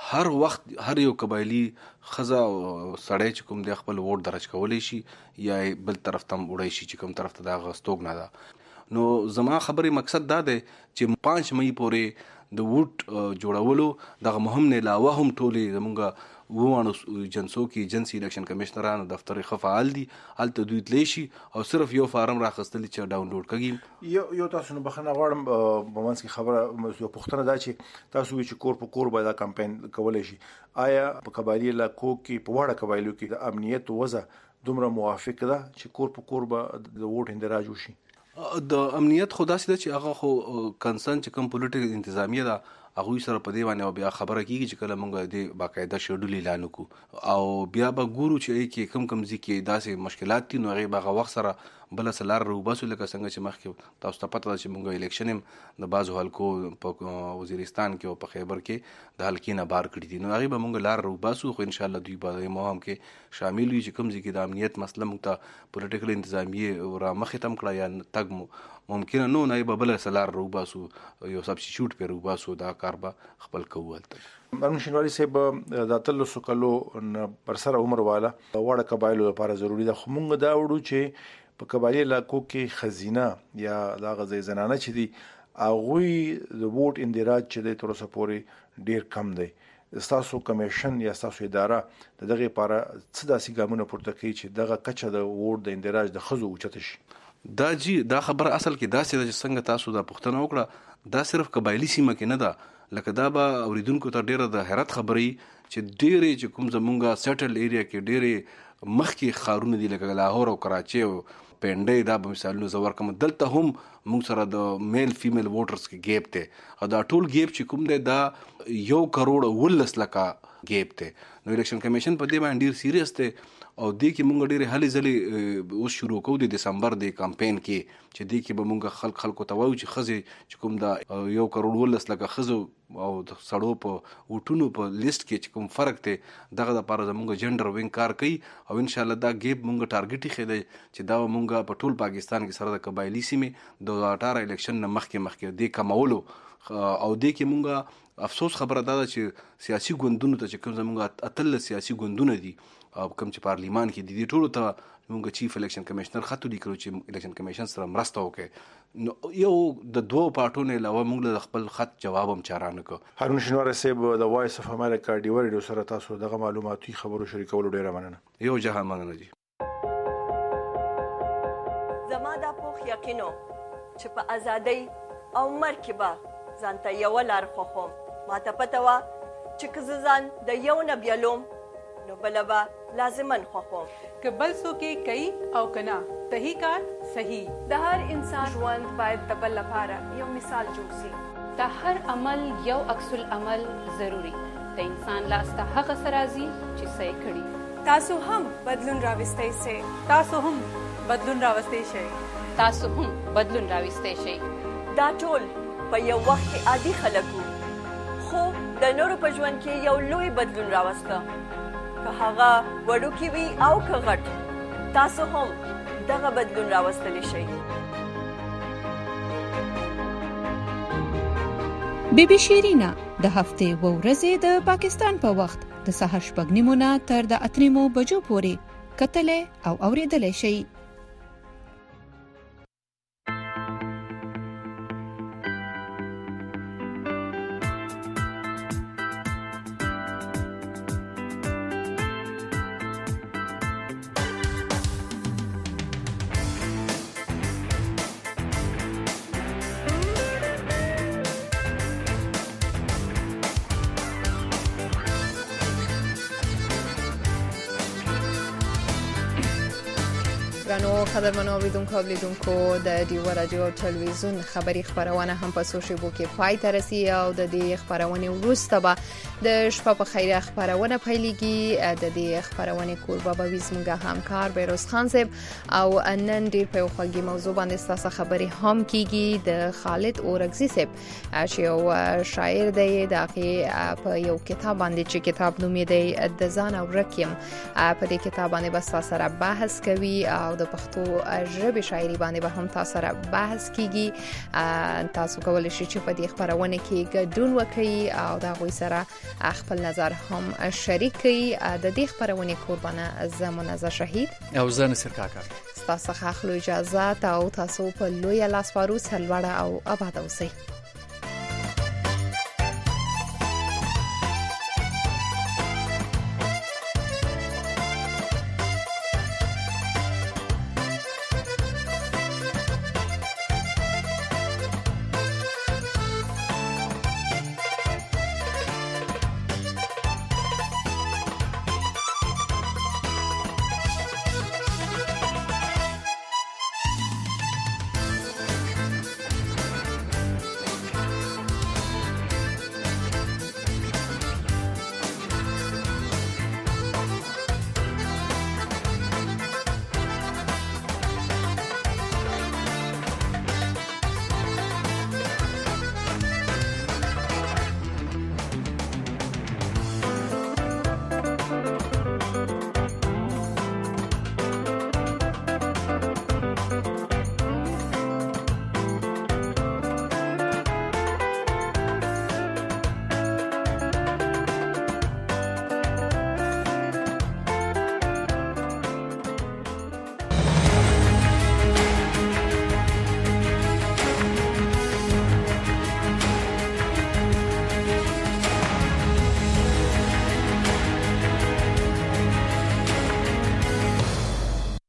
هر وخت هر یو قبایلی خزه او سړی چې کوم د خپل ووټ درج کولی شي یا بل طرف ته وړی شي چې کوم طرف ته د غستوګ نه ده. نو زما خبرې مقصد دا دی چې پنځه مئی پورې د ووټ جوړولو دغه مهم نه علاوه هم ټولې زمونږ ووانو جنسو کې جنسي الیکشن کمیشنرانو دفتر ښه فعال دي، هلته دوی تلی شي او صرف یو فارم راخیستلی چې ډاونلوډ کړي. یو یو تاسو نه بخښنه غواړم په منځ کې خبره یو پوښتنه دا چې تاسو وایئ چې کور په کور باید دا کمپاین کولی شي. آیا په قبایلي علاقو کې په واړه قبایلو کې د امنیت وضع دومره موافق ده چې کور په کور به د ووټ اندراج وشي؟ د امنیت خو داسې ده چې هغه خو کنسرن چې کوم پولیټیکل انتظامیه ده هغوی سره په دې باندې بیا خبره کېږي چې کله موږ د باقاعده شیډول اعلان وکړو او بیا به ګورو چې ای کې کم کم ځای کې داسې مشکلات دي نو هغې به هغه وخت سره بله څه لار راوباسو لکه څنګه چې مخکې تاسو ته پته ده چې موږ الیکشن هم د بعضو حلقو په وزیرستان کې او په خیبر کې د حلقې نه بار کړي دي نو هغې به موږ لار راوباسو خو انشاءالله دوی به د مهم کې شامل وي چې کوم ځای کې د امنیت مسله موږ ته پولیټیکل انتظامیې را مخې ته هم کړه یا تګ مو ممکنه نو نه به بله څه لار راوباسو یو سبسټیټیوټ پرې راوباسو دا کار به خپل کوو هلته. مرحوم شینواري صاحب د اتلسو کلو پر سره عمر والا واړه قبایلو لپاره ضروري ده خو موږ دا وړو چې په قبایلي علاقو کې ښځینه یا دغه ځای زنانه چې دي هغوی د ووټ اندراج چې دی تر اوسه پورې ډېر کم دی. ستاسو کمیشن یا ستاسو اداره د دغې لپاره څه داسې ګامونه پورته کوي چې دغه کچه د ووټ د اندراج د ښځو اوچته شي؟ دا جی دا خبره اصل کې داسې ده چې څنګه تاسو دا پوښتنه وکړه دا صرف قبایلي سیمه کې نه ده لکه دا به اوریدونکو ته ډیره د حیرت خبرې چې ډیرې چې کوم زمونږ سیټل ایریا کې ډیرې مخکې ښارونه دي لکه لاهور او کراچي او پنډۍ دا به مثالونه زه ورکړم دلته هم موږ سره د میل فیمیل ووټرز کې ګیپ دی او دا ټول ګیپ چې کوم دی دا یو کروڑ اوولس لکه ګیپ دی. نو الیکشن کمیشن په دې باندې ډیر سیریس دی او دې کې مونږ ډېرې هلې ځلې اوس شروع کوو د دسمبر د کمپین کې چې دې کې به مونږ خلک خلکو ته وایو چې ښځې چې کوم دا یو کروڑ ولس لکه ښځو او د سړو په ووټونو په لیست کې چې کوم فرق دی دغه دپاره زمونږ جنډر وینګ کار کوي او انشاءالله دا ګیپ مونږ ټارګټ ایښی دی چې دا به مونږ په ټول پاکستان کې سره د قبایلي سیمې د اټاره الیکشن نه مخکې مخکې دې کمولو او دې کې مونږ افسوس خبره دا ده چې سیاسي ګوندونو ته چې کوم زمونږ اتلس سیاسي ګوندونه دي او کوم چې پارلیمان کې دي دي ټولو ته موږ چیف الیکشن کمیشنر خط ولیکلو چې الیکشن کمیشن سره مرسته وکړي نو یو د دوو پارټو نه علاوه موږ له خپل خط جواب هم چاره نه کړو. هارون شینواری صاحب د وایس اف امریکا ډیو ریډیو سره تاسو دغه معلوماتي خبرو شریکولو ډیره مننه. یو جهان مننه جی. زما دا پوخ یقینو چې په ازادۍ او مرګ کې به ځانته یوه لار خوښوم ماته پته وه چې که زه ځان د یو نه بیلوم نو بله به لازمن خوښوم که بل څوک یې کوي او که نه صحیح کار صحیح. د هر انسان ژوند باید د بل لپاره یو مثال جوړ شي. د هر عمل یو عکس العمل ضروري د انسان لاس ته هغه څه راځي چې څه یې کړي. تاسو هم بدلون راوستی سئ. تاسو هم بدلون راوستی شئ. تاسو هم بدلون راوستی شئ. دا ټول په یو وخت کې عادي خلک وو خو د نورو په ژوند کې یو لوی بدلون راوسته که هغه وړوکی وي او که غټ تاسو هم دغه بدلون راوستلی شئ. بی بی شیرینا د هفتې و ورځې د پاکستان په وخت د سهار شپږ نیمو نه تر د اتو نیمو بجو پورې کتلی او اوریدلی شئ. ګرانو قدرمنو اوریدونکو او لیدونکو د ډیو رادیو او ټلویزیون خبری خبرونه هم په سوشل کې پای ته رسي او د دې خبرونه وروسته به د شپه په خیره خبرونه پیلېږي. د دې خبرونه کوربه به زموږ همکار بیروز خان صاحب او نن ډیر په خوږی موضوع باندې ستاسو خبري هم کیږي د خالد اورغزي صاحب چې یو شاعر دی دغه په یو کتاب باندې چې کتاب نوم یې دی د ځان او رکیم په دې کتاب باندې بس سره بحث کوي او د پښتو ژبې شاعري باندې به هم تاسو سره بحث کیږي. تاسو کولای شئ چې په دې خبرونه کې ګډون وکړئ او دا غوي سره خپل نظر هم شریک کړئ. د دې خبرونه قربانه زمونږ شهید او زه نصر کاکا تاسو څخه اخلو اجازه او تاسو په لوی لاس وارو سلوړه او آباد اوسئ.